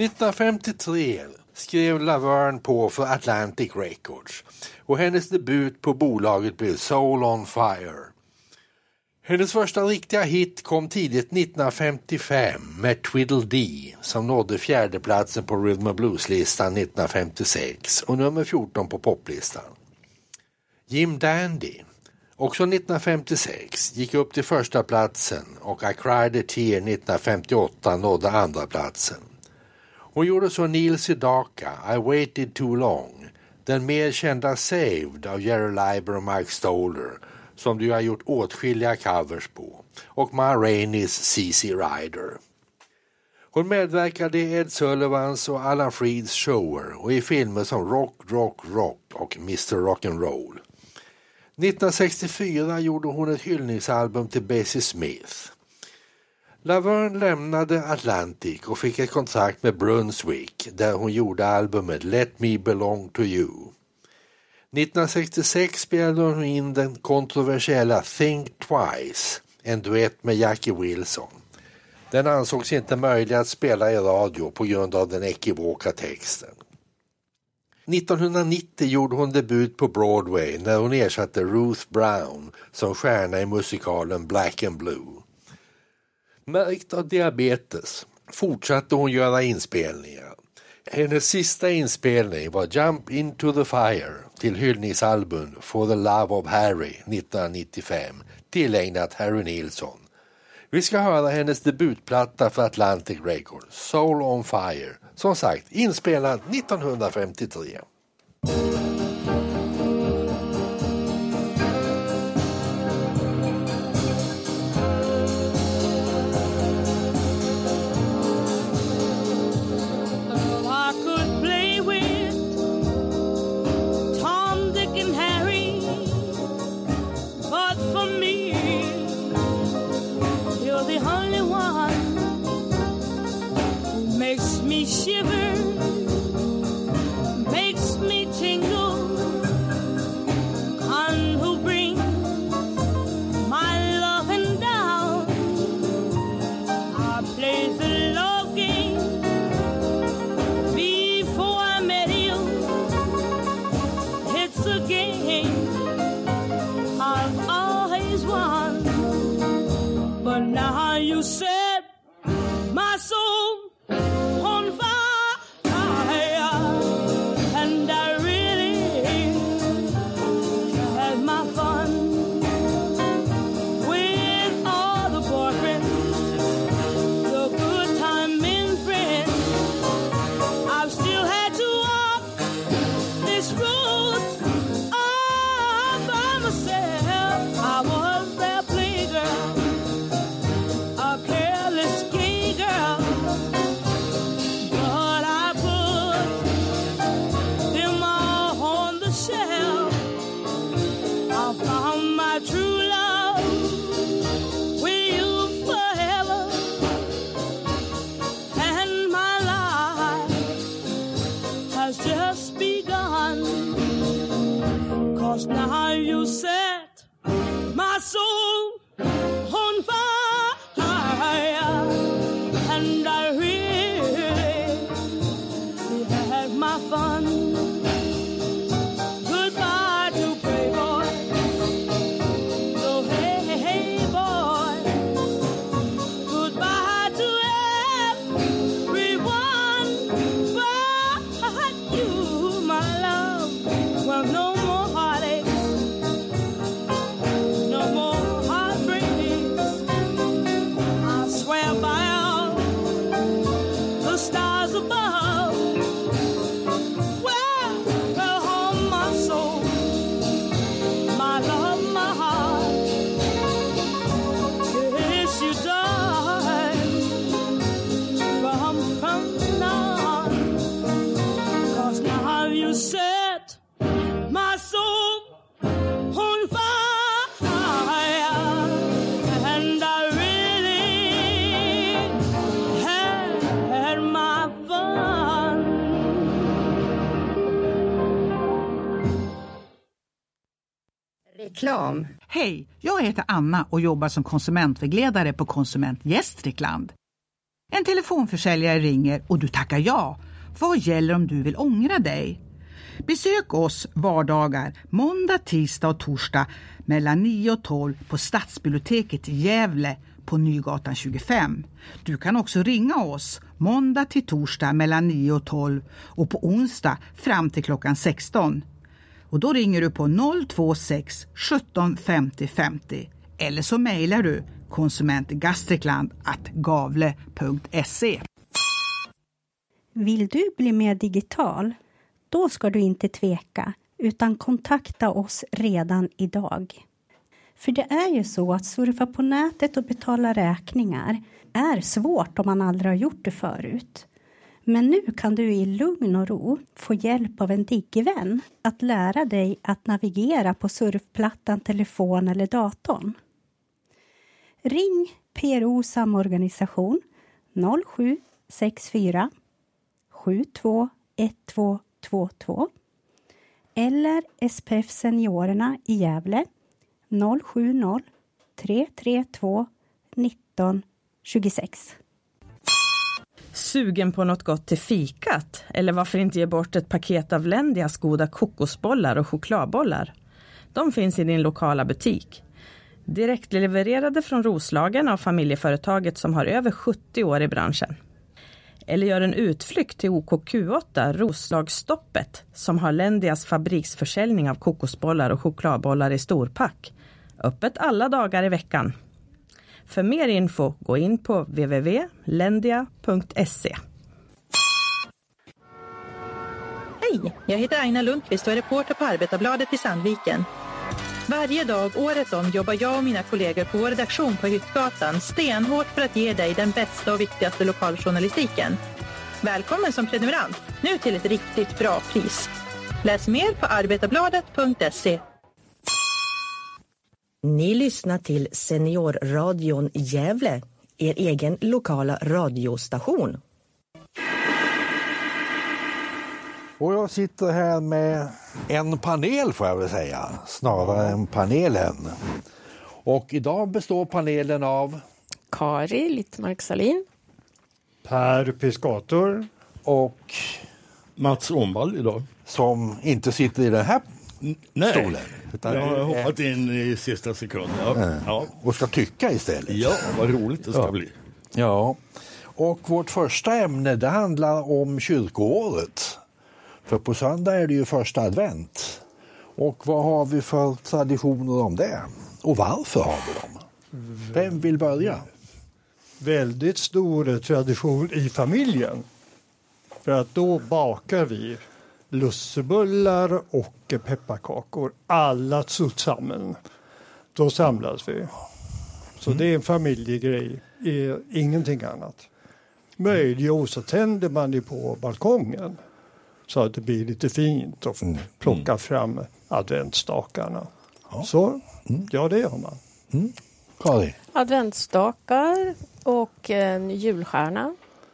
nittonhundrafemtiotre skrev Laverne på för Atlantic Records och hennes debut på bolaget blev Soul on Fire. Hennes första riktiga hit kom tidigt nittonhundrafemtiofem med Tweedledee som nådde fjärdeplatsen på Rhythm and Blues-listan nittonhundrafemtiosex och nummer fjorton på poplistan. Jim Dandy, också nittonhundrafemtiosex, gick upp till första platsen och I Cried a Tear nittonhundrafemtioåtta nådde andra platsen. Hon gjorde så Neil Sedaka, I Waited Too Long, den mer kända Saved av Jerry Leiber och Mike Stoller, som du har gjort åtskilliga covers på, och Ma Rainey's C C Rider. Hon medverkade i Ed Sullivans och Alan Freeds shower och i filmer som Rock, Rock, Rock och mister Rock'n'Roll. nittonhundrasextiofyra gjorde hon ett hyllningsalbum till Bessie Smith. Laverne lämnade Atlantic och fick ett kontrakt med Brunswick där hon gjorde albumet Let Me Belong to You. nittonhundrasextiosex spelade hon in den kontroversiella Think Twice, en duett med Jackie Wilson. Den ansågs inte möjlig att spela i radio på grund av den ekivoka texten. nittonhundranittio gjorde hon debut på Broadway när hon ersatte Ruth Brown som stjärna i musikalen Black and Blue. Märkt av diabetes fortsatte hon göra inspelningar. Hennes sista inspelning var Jump Into the Fire till hyllningsalbum For the Love of Harry nittonhundranittiofem, tillägnat Harry Nilsson. Vi ska höra hennes debutplatta för Atlantic Records, Soul on Fire, som sagt inspelad nittonhundrafemtiotre. Shiver, makes me tingle, and who brings my loving down. I played the love game before I met you. It's a game I've always won, but now you set my soul on fire. Now you set my soul on fire, and I really had my fun. Goodbye to playboy, so hey, hey boy. Goodbye to everyone but you, my love. Well, no more heartache. Reklam. Hej, jag heter Anna och jobbar som konsumentvägledare på Konsument Gästrikland. En telefonförsäljare ringer och du tackar ja. Vad gäller om du vill ångra dig? Besök oss vardagar måndag, tisdag och torsdag mellan nio och tolv på Stadsbiblioteket i Gävle på Nygatan tjugofem. Du kan också ringa oss måndag till torsdag mellan nio och tolv och på onsdag fram till klockan sexton. Och då ringer du på noll två sex sjutton femtio femtio eller så mejlar du konsumentgastrikland at gavle punkt se. Vill du bli mer digital? Då ska du inte tveka utan kontakta oss redan idag. För det är ju så att surfa på nätet och betala räkningar är svårt om man aldrig har gjort det förut. Men nu kan du i lugn och ro få hjälp av en digivän att lära dig att navigera på surfplattan, telefon eller datorn. Ring P R O samorganisation noll sju sex fyra sju två ett två två två eller S P F Seniorerna i Gävle noll sju noll tre tre två nitton tjugosex. Sugen på något gott till fikat? Eller varför inte ge bort ett paket av Lendias goda kokosbollar och chokladbollar? De finns i din lokala butik. Direkt levererade från Roslagen av familjeföretaget som har över sjuttio år i branschen. Eller gör en utflykt till O K Q åtta Roslagsstoppet som har Lendias fabriksförsäljning av kokosbollar och chokladbollar i storpack. Öppet alla dagar i veckan. För mer info gå in på w w w punkt lendia punkt se. Hej, jag heter Aina Lundqvist och är reporter på Arbetarbladet i Sandviken. Varje dag året om jobbar jag och mina kollegor på vår redaktion på Hyttgatan stenhårt för att ge dig den bästa och viktigaste lokaljournalistiken. Välkommen som prenumerant, nu till ett riktigt bra pris. Läs mer på arbetarbladet punkt se. Ni lyssnar till Seniorradion i Gävle, er egen lokala radiostation. Och jag sitter här med en panel får jag väl säga, snarare än panelen. Och idag består panelen av Kari Littmark Salin, Per Piscator och Mats Omvall idag. Som inte sitter i den här Nej. stolen. Utan jag har är... hoppat in i sista sekunden. Ja. Ja. Och ska tycka istället. Ja, vad roligt det ska ja. bli. Ja, och vårt första ämne det handlar om kyrkoåret. För på söndag är det ju första advent. Och vad har vi för traditioner om det? Och varför har vi dem? Vem vill börja? Väldigt stor tradition i familjen. För att då bakar vi lussebullar och pepparkakor. Alla tillsammans. Då samlas vi. Så mm. det är en familjegrej. Ingenting annat. Möjligen så tänder man det på balkongen. Så att det blir lite fint och mm. plocka mm. fram adventsstakarna. Ja. Så, mm. ja det gör man. Mm. Kari? Adventsstakar och en julstjärna.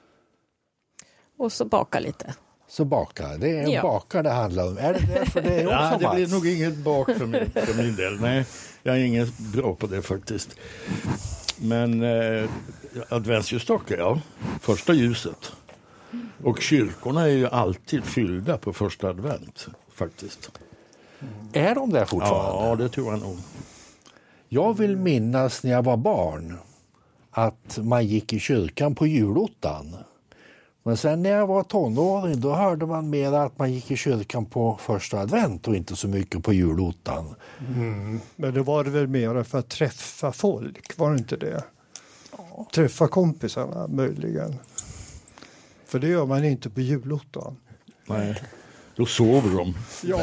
Och så baka lite. Så baka, det är en ja. bakar det handlar om. Är det därför det är också ja, det Mats? blir nog inget bak för min, för min del. Nej, jag är ingen bra på det faktiskt. Men eh, adventsljusstakar, ja. Första ljuset. Och kyrkorna är ju alltid fyllda på första advent, faktiskt. Är de där fortfarande? Ja, det tror jag nog. Jag vill minnas när jag var barn att man gick i kyrkan på julottan. Men sen när jag var tonåring då hörde man mer att man gick i kyrkan på första advent och inte så mycket på julottan. Mm. Men det var det väl mer för att träffa folk, var det inte det? Ja. Träffa kompisarna möjligen. För det gör man inte på julottan. Nej, då sover de. Ja,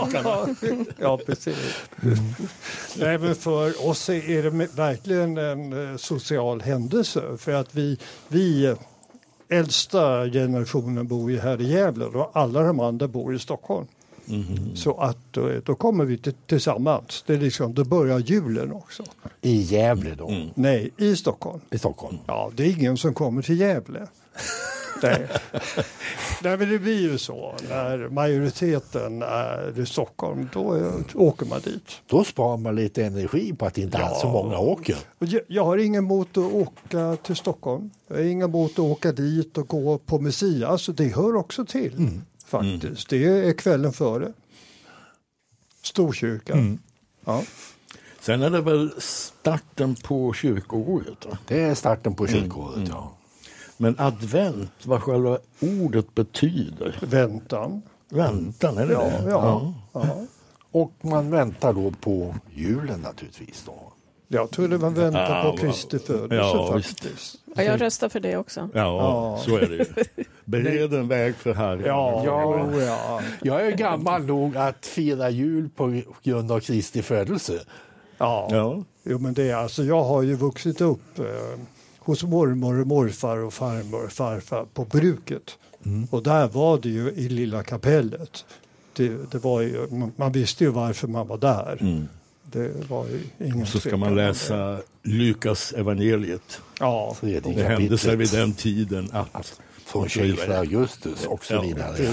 ja precis. Mm. Även för oss är det verkligen en social händelse. För att vi, vi äldsta generationen bor ju här i Gävle och alla de andra bor i Stockholm. Mm. Så att då kommer vi tillsammans. Det är liksom, då börjar julen också. I Gävle då? Mm. Nej, i Stockholm. I Stockholm? Ja, det är ingen som kommer till Gävle. Nej. Nej, men det blir ju så. När majoriteten är i Stockholm, då är, åker man dit. Då sparar man lite energi på att inte ja. alls så många åker. Jag, jag har ingen emot att åka till Stockholm. Jag har ingen emot att åka dit och gå på Messias. Så det hör också till, mm. faktiskt. Mm. Det är kvällen före. Storkyrkan. Mm. Ja. Sen är det väl starten på kyrkoåret? Va? Det är starten på kyrkoåret, mm. ja. Men advent, vad själva ordet betyder? Väntan. Väntan, är det ja, det? Ja. Ja. ja. Och man väntar då på julen naturligtvis då. Jag tror det man väntar ja, på Kristi födelse ja, faktiskt. Ja, jag röstar för det också. Ja, ja. Så är det ju. Bered en väg för Herren. Ja, ja, ja. Jag är gammal nog att fira jul på grund av Kristi födelse. Ja, ja. Jo, men det är alltså, jag har ju vuxit upp eh, hos mormor och morfar och farmor och farfar på bruket. Mm. Och där var det ju i lilla kapellet. Det, det var ju, man visste ju varför man var där. Mm. Det var ju ingen så ska man läsa Lukas evangeliet. Ja, det, det hände sig vid den tiden att, att från kejsar Augustus och så vidare. Ja,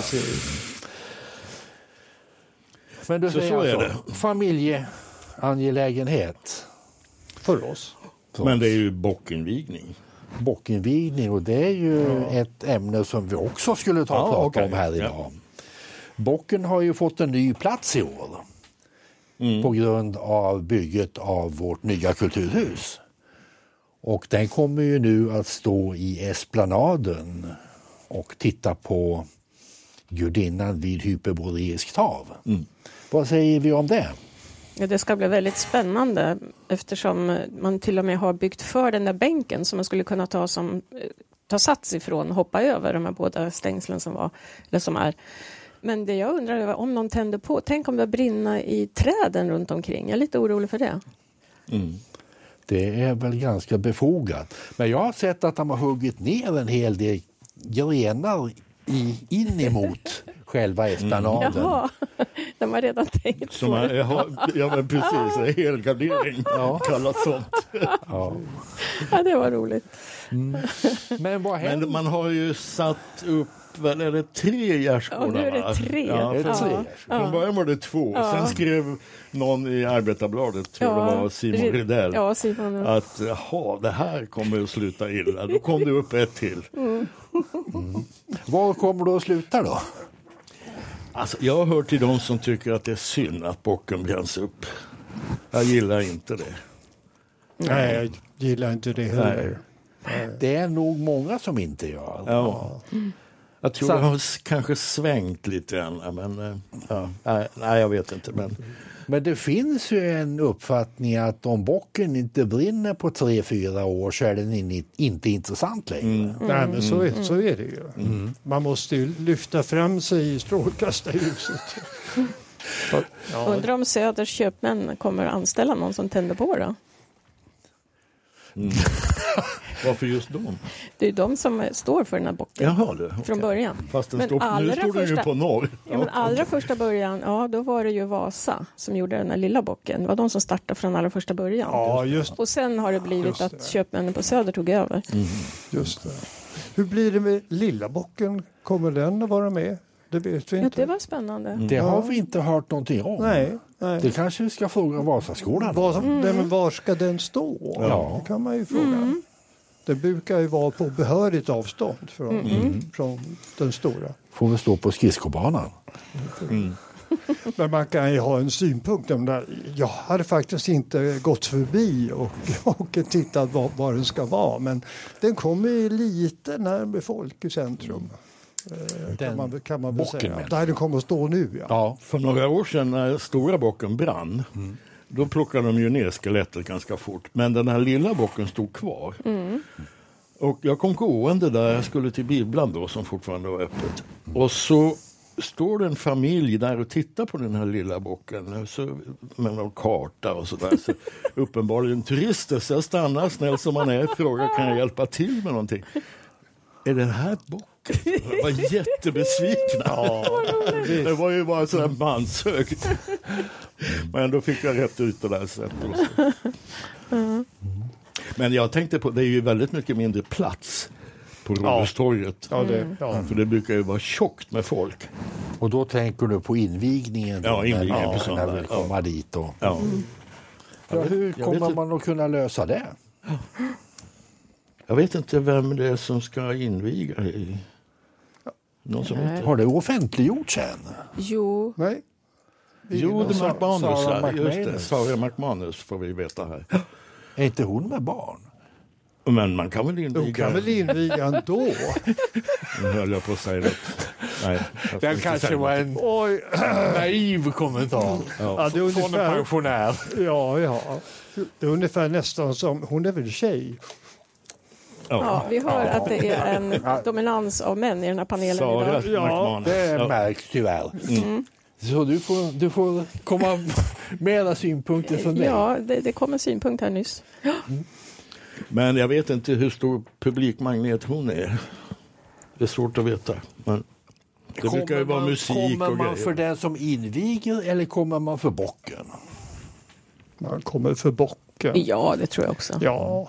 men du så, säger så alltså, är det. Familjeangelägenhet för oss. För Men det är ju bockinvigning. Bockinvigning, och det är ju ja. ett ämne som vi också skulle ta och ja, prata okay. om här idag. Ja. Bocken har ju fått en ny plats i år. Mm. På grund av bygget av vårt nya kulturhus. Och den kommer ju nu att stå i esplanaden och titta på gudinnan vid hyperboreisk tav. Mm. Vad säger vi om det? Ja, det ska bli väldigt spännande eftersom man till och med har byggt för den där bänken som man skulle kunna ta, som, ta sats ifrån och hoppa över de här båda stängslen som var, eller som är. Men det jag undrar är om någon tänder på. Tänk om det brinner i träden runt omkring. Jag är lite orolig för det. Mm. Det är väl ganska befogat. Men jag har sett att de har huggit ner en hel del grenar i, in emot själva esplanaden. Mm. Jaha, de har redan tänkt Som på det. Har, ja, men precis. Helgardering ja. kallas sånt. Ja. Ja, det var roligt. Mm. Men vad händer? Men man har ju satt upp väl är det tre gärdsgårdar? Ja, nu är det tre. Ja, det är från, tre. Från början var det två. Ja. Sen skrev någon i Arbetarbladet, tror ja. det var Simon Rydell, ja, Simon. att jaha, det här kommer att sluta illa. Då kom det upp ett till. Mm. Mm. Var kommer det att sluta då? Alltså, jag har hört till de som tycker att det är synd att bocken bränns upp. Jag gillar inte det. Nej, jag gillar inte det heller. Nej. Det är nog många som inte gör. Ja. Mm. Jag tror Så. jag har kanske svängt lite än, men ja, nej, nej, jag vet inte. Men... men det finns ju en uppfattning att om bocken inte brinner på tre, fyra år så är den in, inte intressant längre. Mm. Mm. Nej, men så är, så är det ju. Mm. Man måste ju lyfta fram sig i strålkastarljuset. Ja. Undrar om Söders köpmän kommer att anställa någon som tänder på då? Mm. Varför just de? Det är de som står för den här bocken. Jaha, det, okay. Från början. Fast den stod, nu står den ju på norr. Ja, men allra okay. första början, ja, då var det ju Vasa som gjorde den här lilla bocken. Det var de som startade från allra första början. Ja, just. Och sen har det blivit det. att köpmännen på Söder tog över. Mm. Just det. Hur blir det med lilla bocken? Kommer den att vara med? Det vet vi inte. Ja, det var spännande. Mm. Det har vi inte hört någonting om. Nej, nej. Det kanske vi ska fråga Vasaskolan. Var, mm. nej, men var ska den stå? Ja. Det kan man ju fråga. Mm. Det brukar ju vara på behörigt avstånd från, mm. från den stora. Får vi stå på skridskobanan. Mm. Men man kan ju ha en synpunkt. Jag hade faktiskt inte gått förbi och, och tittat var, var den ska vara. Men den kommer ju lite närmare folkcentrum. Den kan man, kan man väl säga. Där den kommer att stå nu. Ja. Ja, för några år sedan när stora bocken brann, mm. då plockade de ju ner skelettet ganska fort. Men den här lilla bocken stod kvar. Mm. Och jag kom gående där, jag skulle till bibblan då som fortfarande var öppet. Och så står det en familj där och tittar på den här lilla bocken så, med någon karta och sådär. Så uppenbarligen turister, så jag stannar snäll som man är, frågar kan jag hjälpa till med någonting. Är det här bocken? Jag var jättebesvikna. Ja, det var ju bara så här manshög. Men då fick jag rätt ut det där sättet. Mm. Men jag tänkte på, det är ju väldigt mycket mindre plats på Rådhustorget. Ja, det, ja. För det brukar ju vara tjockt med folk. Och då tänker du på invigningen? Då, ja, invigningen ja, på söndag. När vi komma ja. dit. Och, ja. Mm. Ja, hur kommer man att kunna lösa det? Jag vet inte vem det är som ska inviga. I. Någon som vet. Har det offentliggjorts än? Jo. Nej. Jo, det är McManus. Sarah Just det. McManus. Sarah McManus får vi veta här. Är inte hon med barn? Men man kan väl inviga... De kan väl inviga ändå? Nu höll jag på att säga det. Nej, det kanske var en Oj. naiv kommentar. Ja. Ja, det är ungefär, från en pensionär. Ja, ja. Det är ungefär nästan som... Hon är väl tjej? Ja, ja vi hör att det är en dominans av män i den här panelen Sarah idag. Ja, det ja. märks tyvärr. Mm. Så du får, du får komma med synpunkter från dig. Ja, det, det kom en synpunkt här nyss. Mm. Men jag vet inte hur stor publikmagnet hon är. Det är svårt att veta. Men det kommer brukar ju vara man, musik kommer och man grejer. för den som inviger eller kommer man för bocken? Man kommer för bocken. Ja, det tror jag också. Ja.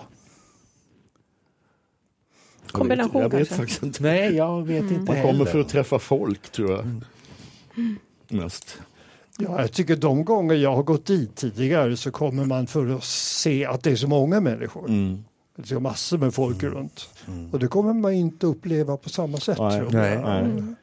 Kombination jag vet, jag vet kanske. faktiskt inte. Nej, jag vet mm. inte Man kommer heller. för att träffa folk, tror jag. Mm. Mest. Ja, jag tycker de gånger jag har gått dit tidigare så kommer man för att se att det är så många människor. Mm. Det är massor med folk mm. runt. Mm. Och det kommer man inte uppleva på samma sätt. Nej, tror nej. jag. nej. Mm.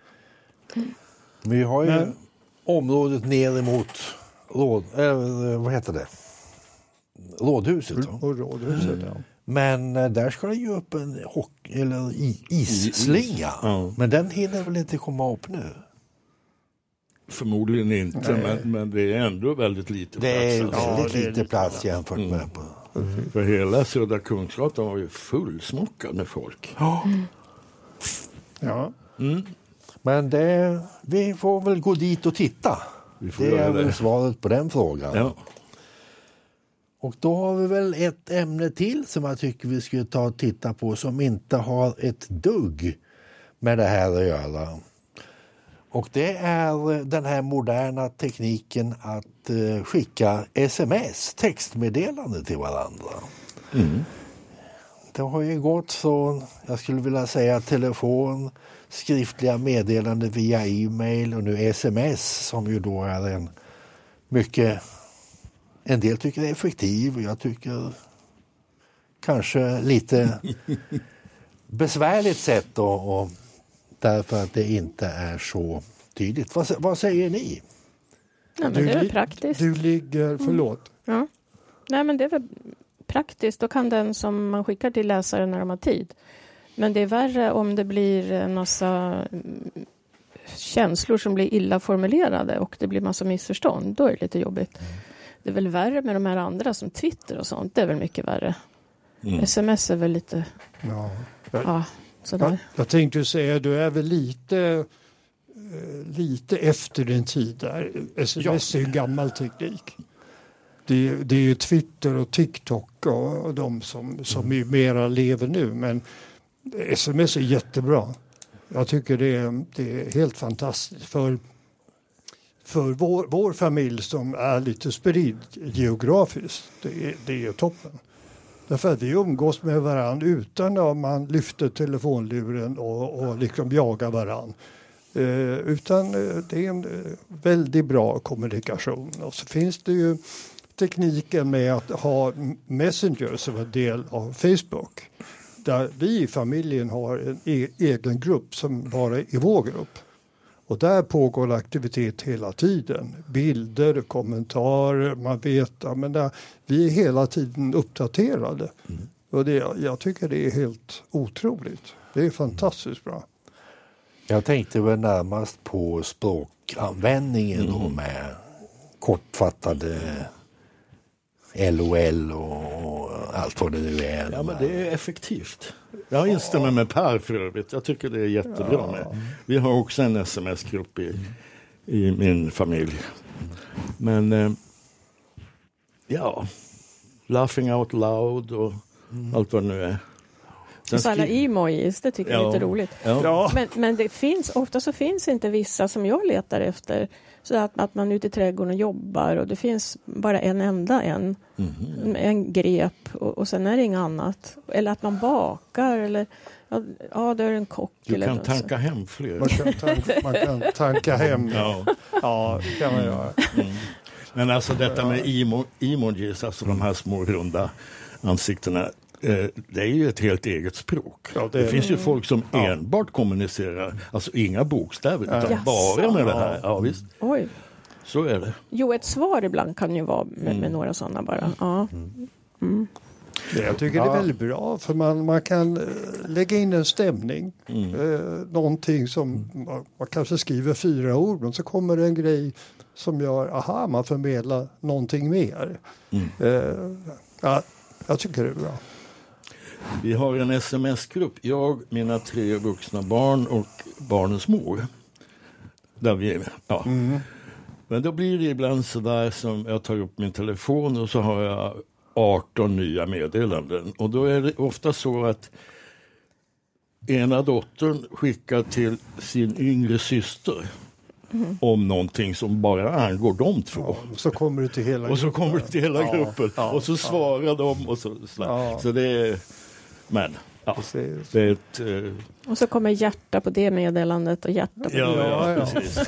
Vi har ju Men, området ner emot råd, äh, vad heter det? Rådhuset. Och rådhuset, mm. ja. Men äh, där ska det ju upp en hockey, eller i, isslinga. Is. Ja. Men den hinner väl inte komma upp nu? Förmodligen inte, men, men det är ändå väldigt lite det plats. Det är väldigt ja, lite, lite plats jämfört mm. med. Mm. För hela Södra Kungsgatan var ju fullsmockad med folk. Ja. Mm. Ja. Mm. Men det, vi får väl gå dit och titta. Det är väl det. Svaret på den frågan. Ja. Och då har vi väl ett ämne till som jag tycker vi skulle ta och titta på som inte har ett dugg med det här att göra. Och det är den här moderna tekniken att uh, skicka sms, textmeddelande till varandra. Mm. Det har ju gått från, jag skulle vilja säga telefon, skriftliga meddelande via e-mail och nu sms som ju då är en mycket, en del tycker det är effektiv och jag tycker kanske lite besvärligt sätt då, och därför att det inte är så tydligt. Vad, vad säger ni? Ja, men det är väl praktiskt. Du ligger, förlåt. Mm. Ja. Nej, men det är väl praktiskt. Då kan den som man skickar till läsaren när de har tid. Men det är värre om det blir en massa känslor som blir illa formulerade och det blir massa missförstånd. Då är det lite jobbigt. Mm. Det är väl värre med de här andra som Twitter och sånt. Det är väl mycket värre. Mm. sms är väl lite... Ja. Ja, sådär. Jag, jag tänkte säga, du är väl lite, eh, lite efter din tid där. Sms ja. är ju gammal teknik. Det, det är ju Twitter och TikTok och, och de som, som mm. mera lever nu. Men sms är jättebra. Jag tycker det är, det är helt fantastiskt. För, för vår, vår familj som är lite spridd geografiskt, det är, det är toppen. Därför att vi umgås med varandra utan att man lyfter telefonluren och, och liksom jagar varandra. Eh, utan det är en väldigt bra kommunikation. Och så finns det ju tekniken med att ha Messenger som en del av Facebook. Där vi i familjen har en e- egen grupp som bara är i vår grupp. Och där pågår aktivitet hela tiden. Bilder, kommentarer, man vet. Ja, men där, vi är hela tiden uppdaterade. Mm. Och det, jag tycker det är helt otroligt. Det är fantastiskt bra. Jag tänkte väl närmast på språkanvändningen mm. då med kortfattade L O L och allt vad det nu är. Ja, men det är effektivt. Jag instämmer med Per för övrigt. Jag tycker det är jättebra ja. med. Vi har också en sms-grupp i, i min familj. Men eh, ja, laughing out loud och mm. allt vad det nu är. Sen så alla emojis, det tycker jag ja. är lite roligt. Ja. Men, men det finns, ofta så finns inte vissa som jag letar efter. Så att, att man är ute i trädgården och jobbar och det finns bara en enda en. Mm. En grep och, och sen är det inget annat. Eller att man bakar eller Ja, ja, det är en kock. Du eller kan något tanka så. hem fler. Man kan tanka, man kan tanka hem. Ja, ja det kan man göra. Mm. Men alltså detta med emo, emojis, alltså de här små runda ansiktena, eh, det är ju ett helt eget språk. Ja, det det är finns det. ju folk som Ja. enbart kommunicerar, alltså inga bokstäver, utan Jaså. bara med det här. Ja, visst. Oj. Så är det. Jo, ett svar ibland kan ju vara med, med Mm. några sådana bara. Ja. Mm. Jag tycker det är väldigt bra för man, man kan eh, lägga in en stämning. Mm. Eh, någonting som man, man kanske skriver fyra ord men så kommer det en grej som gör, aha, man förmedlar någonting mer. Mm. Eh, ja, jag tycker det är bra. Vi har en sms-grupp, jag, mina tre vuxna barn och barnens mor. Där vi, ja. Mm. Men då blir det ibland så där som jag tar upp min telefon och så har jag arton nya meddelanden. Och då är det ofta så att ena dottern skickar till sin yngre syster Mm. om någonting som bara angår de två. Ja, så kommer det till hela och så kommer det till hela Ja, gruppen. ja, och så ja. svarar de och så, så, Ja. så det är, men ja, det är ett eh, Och så kommer hjärta på det meddelandet och hjärta på ja, det. ja, ja. precis.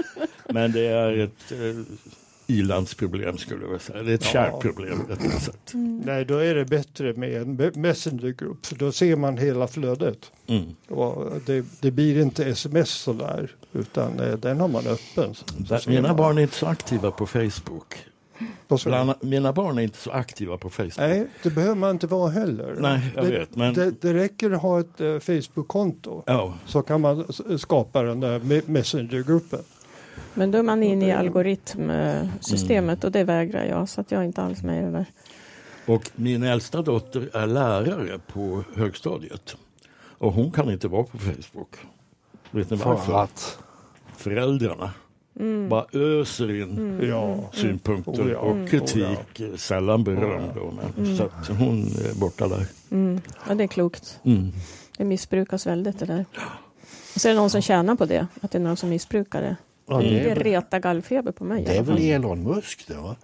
Men det är ett eh, ilandsproblem skulle jag vilja säga. Det är ett Ja. kärt problem. rättare sagt. Mm. Nej, då är det bättre med en me- messengergrupp för då ser man hela flödet. Mm. Och det, det blir inte sms sådär utan eh, den har man öppen. Så, så ser Mina man. barn är inte så aktiva på Facebook. Vad sa du? Bland, mina barn är inte så aktiva på Facebook. Nej, det behöver man inte vara heller. Nej, jag det, vet, men- det, det räcker att ha ett eh, Facebook-konto Ja. så kan man s- skapa den där me- messengergruppen. Men då är man inne i algoritmsystemet och det vägrar jag, så att jag är inte alls med i det där. Och min äldsta dotter är lärare på högstadiet. Och hon kan inte vara på Facebook. Vet ni För varför? att? Föräldrarna Mm. bara öser in Mm. Ja. synpunkter Oh ja. och kritik, sällan beröm. Då, men, Mm. så att hon är borta där. Mm. Ja, det är klokt. Mm. Det missbrukas väldigt det där. Och så är det någon som tjänar på det, att det är någon som missbrukar det. Ja, det, det är det väl- retar gallfeber på mig. i Det är alla fall. väl Elon Musk det, va?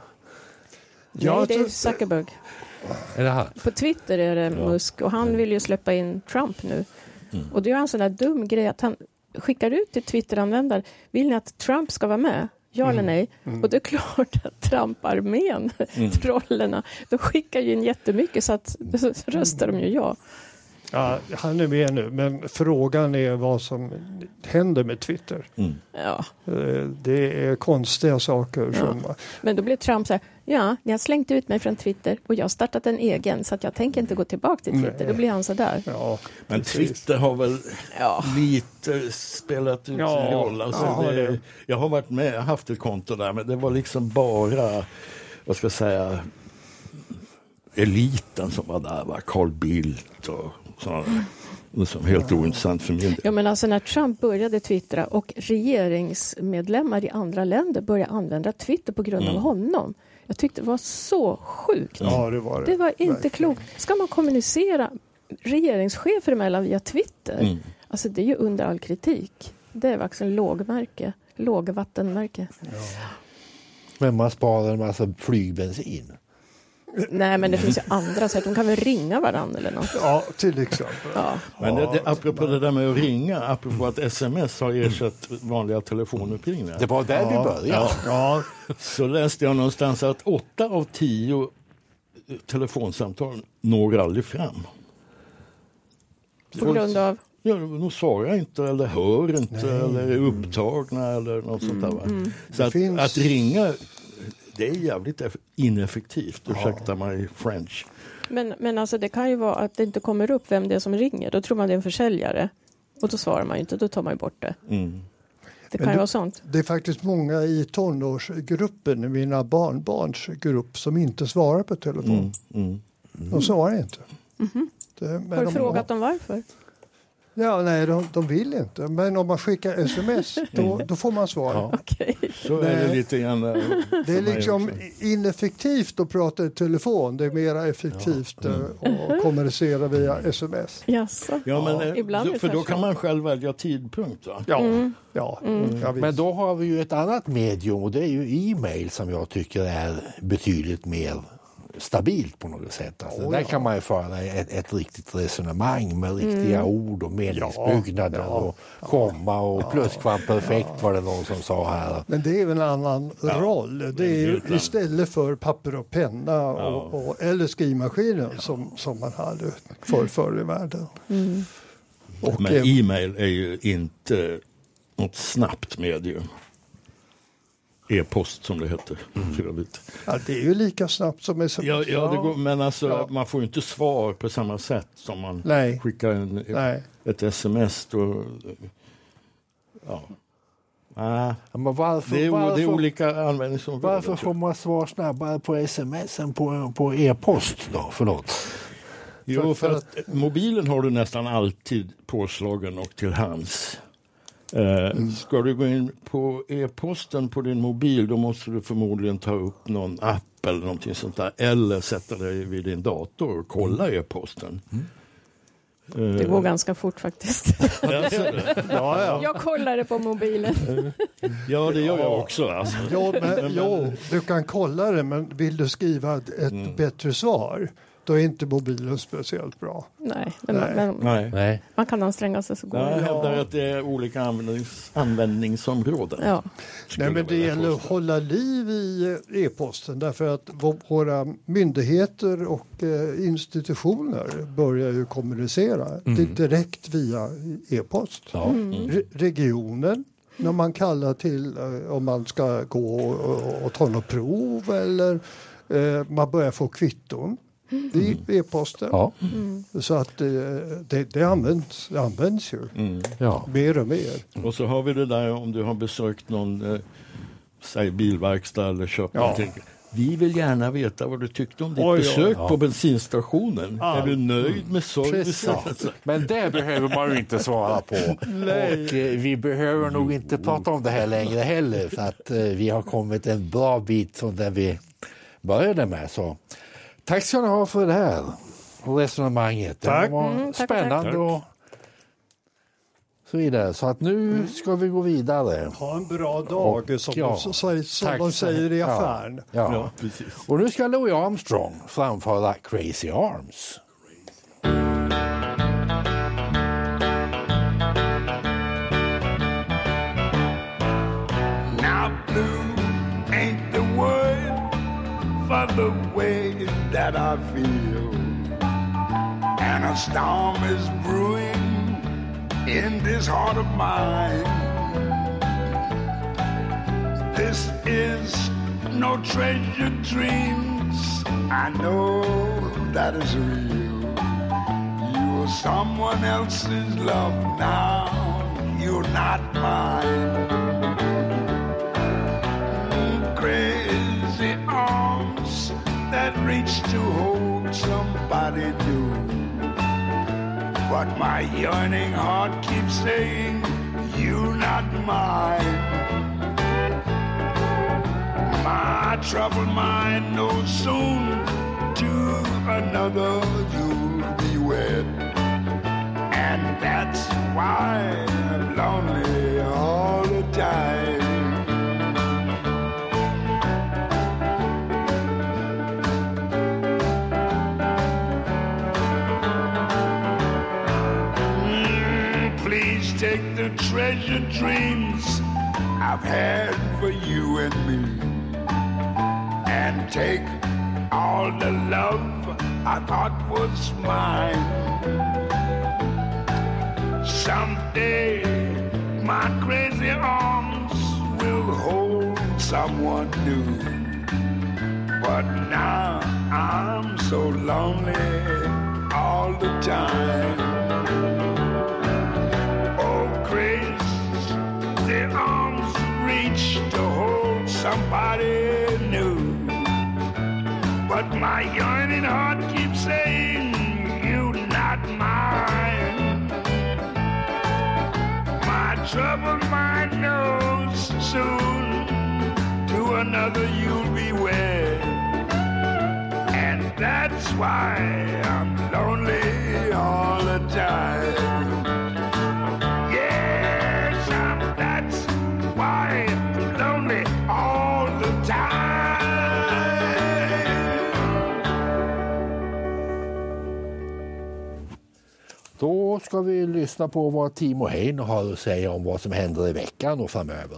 Nej, Ja, det är så- Zuckerberg. Är det här? På Twitter är det Ja. Musk och han vill ju släppa in Trump nu. Mm. Och det är en sån där dum grej att han skickar ut till Twitter-användare, vill ni att Trump ska vara med? Ja eller nej? Mm. Och det är klart att Trump-armén, Mm. trollerna, de skickar ju in jättemycket så att så röstar de ju ja. Ja, han är med nu, men frågan är vad som händer med Twitter. Mm. Ja. Eh, Det är konstiga saker som... Men då blir Trump så här, ja, ni har slängt ut mig från Twitter och jag har startat en egen så att jag tänker inte gå tillbaka till Twitter. Nej. Då blir han så där. Ja, Men Twitter har väl Ja. lite spelat ut Ja, sin roll. Alltså, ja, det, det. jag har varit med, jag har haft ett konto där, men det var liksom bara, vad ska jag säga, eliten som var där, va? Carl Bildt och sådana. Som helt ointressant för min del. Ja, men alltså när Trump började twittra och regeringsmedlemmar i andra länder började använda Twitter på grund Mm. av honom. Jag tyckte det var så sjukt. Ja, det var det. Det var inte Verkligen. klokt. Ska man kommunicera regeringschefer emellan via Twitter? Mm. Alltså det är ju under all kritik. Det är faktiskt en lågmärke. Lågvattenmärke. Men man sparar en massa flygbensin. Nej, men det finns ju andra sätt. De kan väl ringa varandra eller något. Ja, till exempel. Ja. Men det, det, apropå det där med att ringa, apropå att sms har ersatt vanliga telefonuppringningar. Det var där Ja, vi började. ja, ja. Så läste jag någonstans att åtta av tio telefonsamtal når aldrig fram. På grund av... Ja, de svarar inte eller hör inte Nej. eller är upptagna eller något sånt där. Va? Mm. Så att, finns- att ringa, det är jävligt eff- ineffektivt, ursäkta mig French. Men, men alltså det kan ju vara att det inte kommer upp vem det är som ringer. Då tror man det är en försäljare. Och då svarar man ju inte, då tar man ju bort det. Mm. Det Men kan ju det- vara sånt. Det är faktiskt många i tonårsgruppen, mina barnbarns grupp, som inte svarar på telefon. Mm. Mm. De svarar inte. Mhm. Det, men Har du de- frågat dem varför? Ja, nej, de, de vill inte. Men om man skickar sms, då, då får man svar. Ja. Okej. Så är det Nej. lite grann. eh, Det för är mig liksom också. ineffektivt att prata i telefon. Det är mer effektivt eh, att kommunicera via sms. Jaså? Ja, men, eh, Ibland är då, det för då tvärtom. kan man själv välja tidpunkt. Va? Ja, Mm. ja. Mm. ja visst. Men då har vi ju ett annat medium och det är ju e-mail som jag tycker är betydligt mer stabilt på något sätt. Alltså, Oh, där ja. kan man ju föra ett, ett riktigt resonemang med riktiga Mm. ord och meningsbyggnader Ja, ja, och komma och ja, pluskvamperfekt var det någon som sa här. Men det är en annan Ja, roll. Det är ju helt annan. istället för papper och penna och, och, eller skrivmaskinen som, som man hade för förr i världen. Mm. Och, Men eh, e-mail är ju inte något snabbt medium. E-post som det heter. För övrigt. Ja, det är ju lika snabbt som sms. Ja, ja det går, men alltså, Ja. man får ju inte svar på samma sätt som man Nej. skickar en, Nej. ett sms. Då, ja. Ah, men varför, det, är, varför, det är olika användningsområden. Varför får man svar snabbare på sms än på, på e-post då? Förlåt. Jo, för att mobilen har du nästan alltid påslagen och till hands. Eh, Mm. Ska du gå in på e-posten på din mobil, då måste du förmodligen ta upp någon app eller någonting sånt där. Eller sätta dig vid din dator och kolla e-posten. Eh, Det går ganska fort faktiskt. Ja, det. Ja, ja. Jag kollar det på mobilen. Ja, det gör jag också. Alltså. Ja, men, jo, du kan kolla det, men vill du skriva ett Mm. bättre svar, då är inte mobilen speciellt bra. Nej, men, Nej. men Nej. Nej. man kan anstränga sig så går Jag det. hävdar att det är olika användnings, användningsområden. Ja. Nej, men det gäller att hålla liv i e-posten därför att v- våra myndigheter och eh, institutioner börjar ju kommunicera Mm. di- direkt via e-post. Ja. Mm. Re- regionen, när man kallar till eh, om man ska gå och, och, och ta något prov eller eh, man börjar få kvitton i e-posten. Ja. Mm. Så att eh, det, det, används, det används ju Mm. Ja. mer och mer. Och så har vi det där om du har besökt någon eh, säg bilverkstad eller köpt Ja. någonting. Vi vill gärna veta vad du tyckte om ditt Oj, besök ja. på bensinstationen. Ja. Är du nöjd med servicen? Ja, men det behöver man ju inte svara på. Nej. Och eh, vi behöver nog inte prata om det här längre heller för att eh, vi har kommit en bra bit från där vi började med. Så tack ska ni ha för det här resonemanget. Tack. Det var Mm, tack, spännande tack. och så vidare. Så att nu ska vi gå vidare. Ha en bra dag Och, som, ja, de, som, som tack de så- säger i ja, affären. Ja. Ja, precis. Och nu ska Louis Armstrong framföra Crazy Arms. Now blue ain't the word for the way that I feel. And a storm is brewing in this heart of mine. This is no treasure dreams. I know that is real. You are someone else's love now. You're not mine. Crazy arms that reach to hold somebody new. But my yearning heart keeps saying, you're not mine. My troubled mind knows soon to another you'll be wed. And that's why I'm lonely all the time. Please take the treasured dreams I've had for you and me, and take all the love I thought was mine. Someday my crazy arms will hold someone new, but now I'm so lonely all the time. The arms reach to hold somebody new, but my yearning heart keeps saying, you're not mine. My troubled mind knows soon to another you'll be wed, and that's why I'm lonely all the time. Why lonely all the time? ska vi lyssna på vad Timo Hein har att säga om vad som händer i veckan och framöver.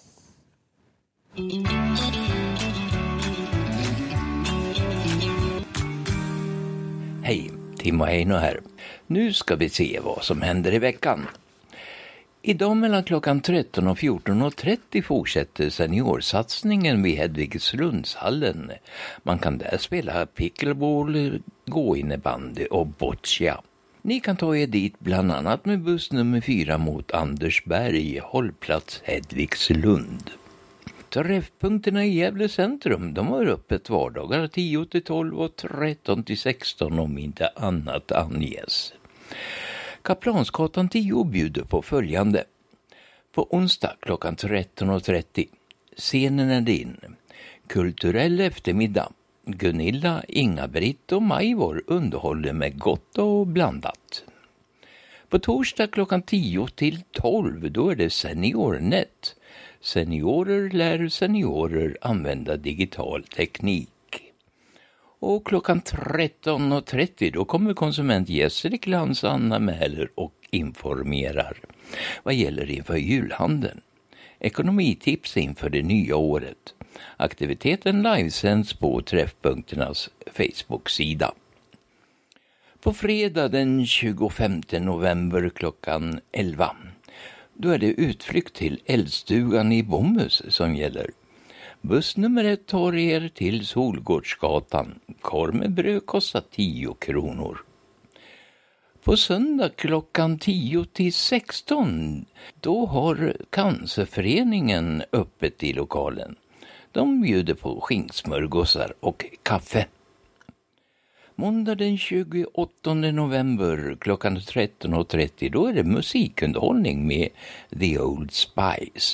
Hej, Timo Heino här. Nu ska vi se vad som händer i veckan. Idag mellan klockan tretton och fjorton och trettio fortsätter seniorsatsningen vid Hedvigslundshallen. Man kan där spela pickleball, gåinnebandy och boccia. Ni kan ta er dit bland annat med buss nummer fyra mot Andersberg, hållplats Hedvigslund. Träffpunkterna i Gävle centrum, de har öppet vardagar tio till tolv och tretton till sexton om inte annat anges. Kaplansgatan tio bjuder på följande. På onsdag klockan tretton och trettio. Scenen är din. Kulturell eftermiddag. Gunilla, Inga-Britt och Majvor underhåller med gott och blandat. På torsdag klockan tio till tolv då är det SeniorNet. Seniorer lär seniorer använda digital teknik. Och klockan tretton och trettio då kommer konsument Jessica Glans Anna Mäler och informerar vad gäller inför julhandeln. Ekonomitips inför det nya året. Aktiviteten livesänds på Träffpunkternas Facebook-sida. På fredag den tjugofemte november klockan elva. Då är det utflykt till Eldstugan i Bomhus som gäller. Buss nummer ett tar er till Solgårdsgatan. Korv med bröd kostar tio kronor. På söndag klockan tio till sexton då har Cancerföreningen öppet i lokalen. De bjuder på skinksmörgåsar och kaffe. Måndag den tjugoåttonde november klockan tretton och trettio då är det musikunderhållning med The Old Spice.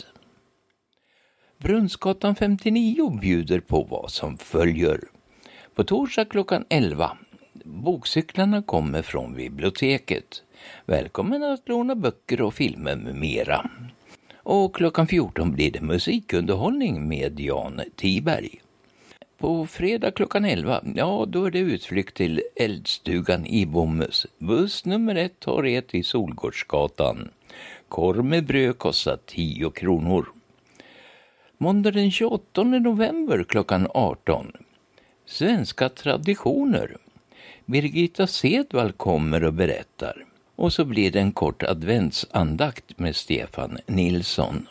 Brunnsgatan femtionio bjuder på vad som följer. På torsdag klockan elva. Bokcyklarna kommer från biblioteket. Välkommen att låna böcker och filmer med mera. Och klockan fjorton blir det musikunderhållning med Jan Tiberg. På fredag klockan elva, ja då är det utflykt till Eldstugan i Bomhus. Buss nummer ett tar er till Solgårdsgatan. Korv med bröd kostar tio kronor. Måndag den tjugoåttonde november klockan arton. Svenska traditioner. Birgitta Sedvall kommer och berättar. Och så blir det en kort adventsandakt med Stefan Nilsson.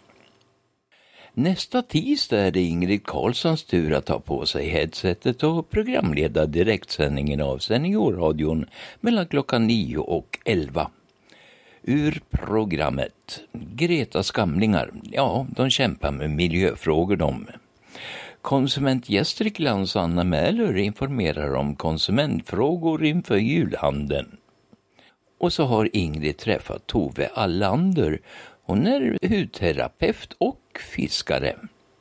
Nästa tisdag är det Ingrid Karlssons tur att ta på sig headsetet och programleda direktsändningen av Seniorradion mellan klockan nio och elva. Ur programmet Gretas gamlingar, ja de kämpar med miljöfrågor de. Konsument Jessica Glans Anna Mäler informerar om konsumentfrågor inför julhandeln. Och så har Ingrid träffat Tove Allander. Hon är hudterapeut och fiskare.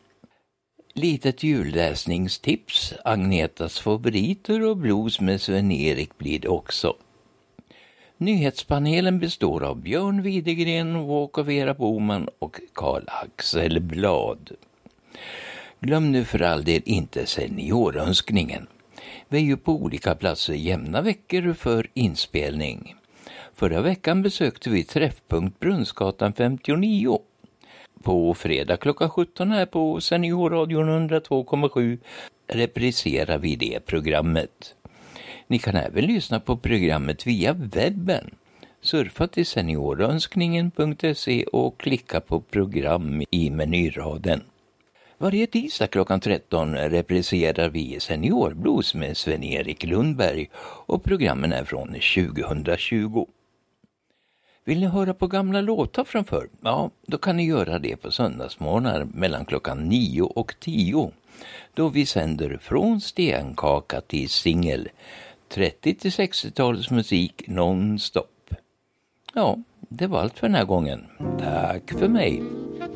Litet julläsningstips, Agnetas favoriter och blues med Sven-Erik blir det också. Nyhetspanelen består av Björn Widegren, Walk of Vera Boman och Karl Axel Blad. Glöm nu för all del inte seniorönskningen. Vi är ju på olika platser jämna veckor för inspelning. Förra veckan besökte vi Träffpunkt Brunnsgatan femtionio. På fredag klockan sjutton här på Seniorradion hundratvå komma sju repriserar vi det programmet. Ni kan även lyssna på programmet via webben. Surfa till seniorönskningen punkt se och klicka på program i menyraden. Varje tisdag klockan tretton repriserar vi Seniorblues med Sven-Erik Lundberg och programmen är från tjugohundratjugo. Vill ni höra på gamla låtar framför? Ja, då kan ni göra det på söndagsmorgnar mellan klockan nio och tio. Då vi sänder från stenkaka till singel. trettio till sextio-talets musik non-stop. Ja, det var allt för den här gången. Tack för mig.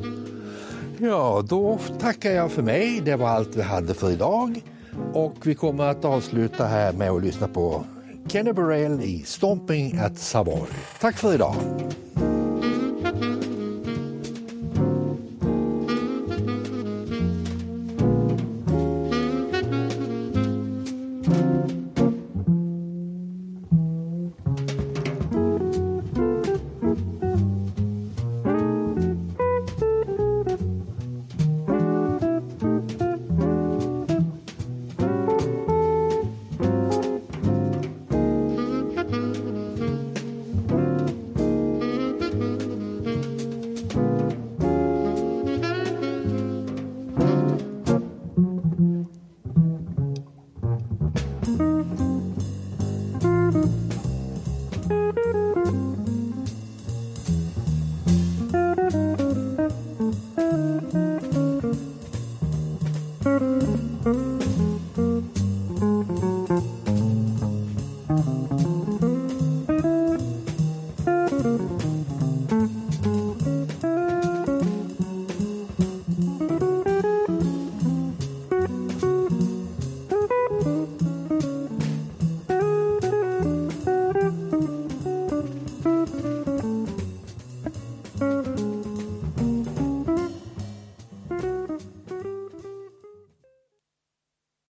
Ja, då tackar jag för mig. Det var allt vi hade för idag. Och vi kommer att avsluta här med att lyssna på Kenny Burrell i Stomping at Savoy. Tack för idag.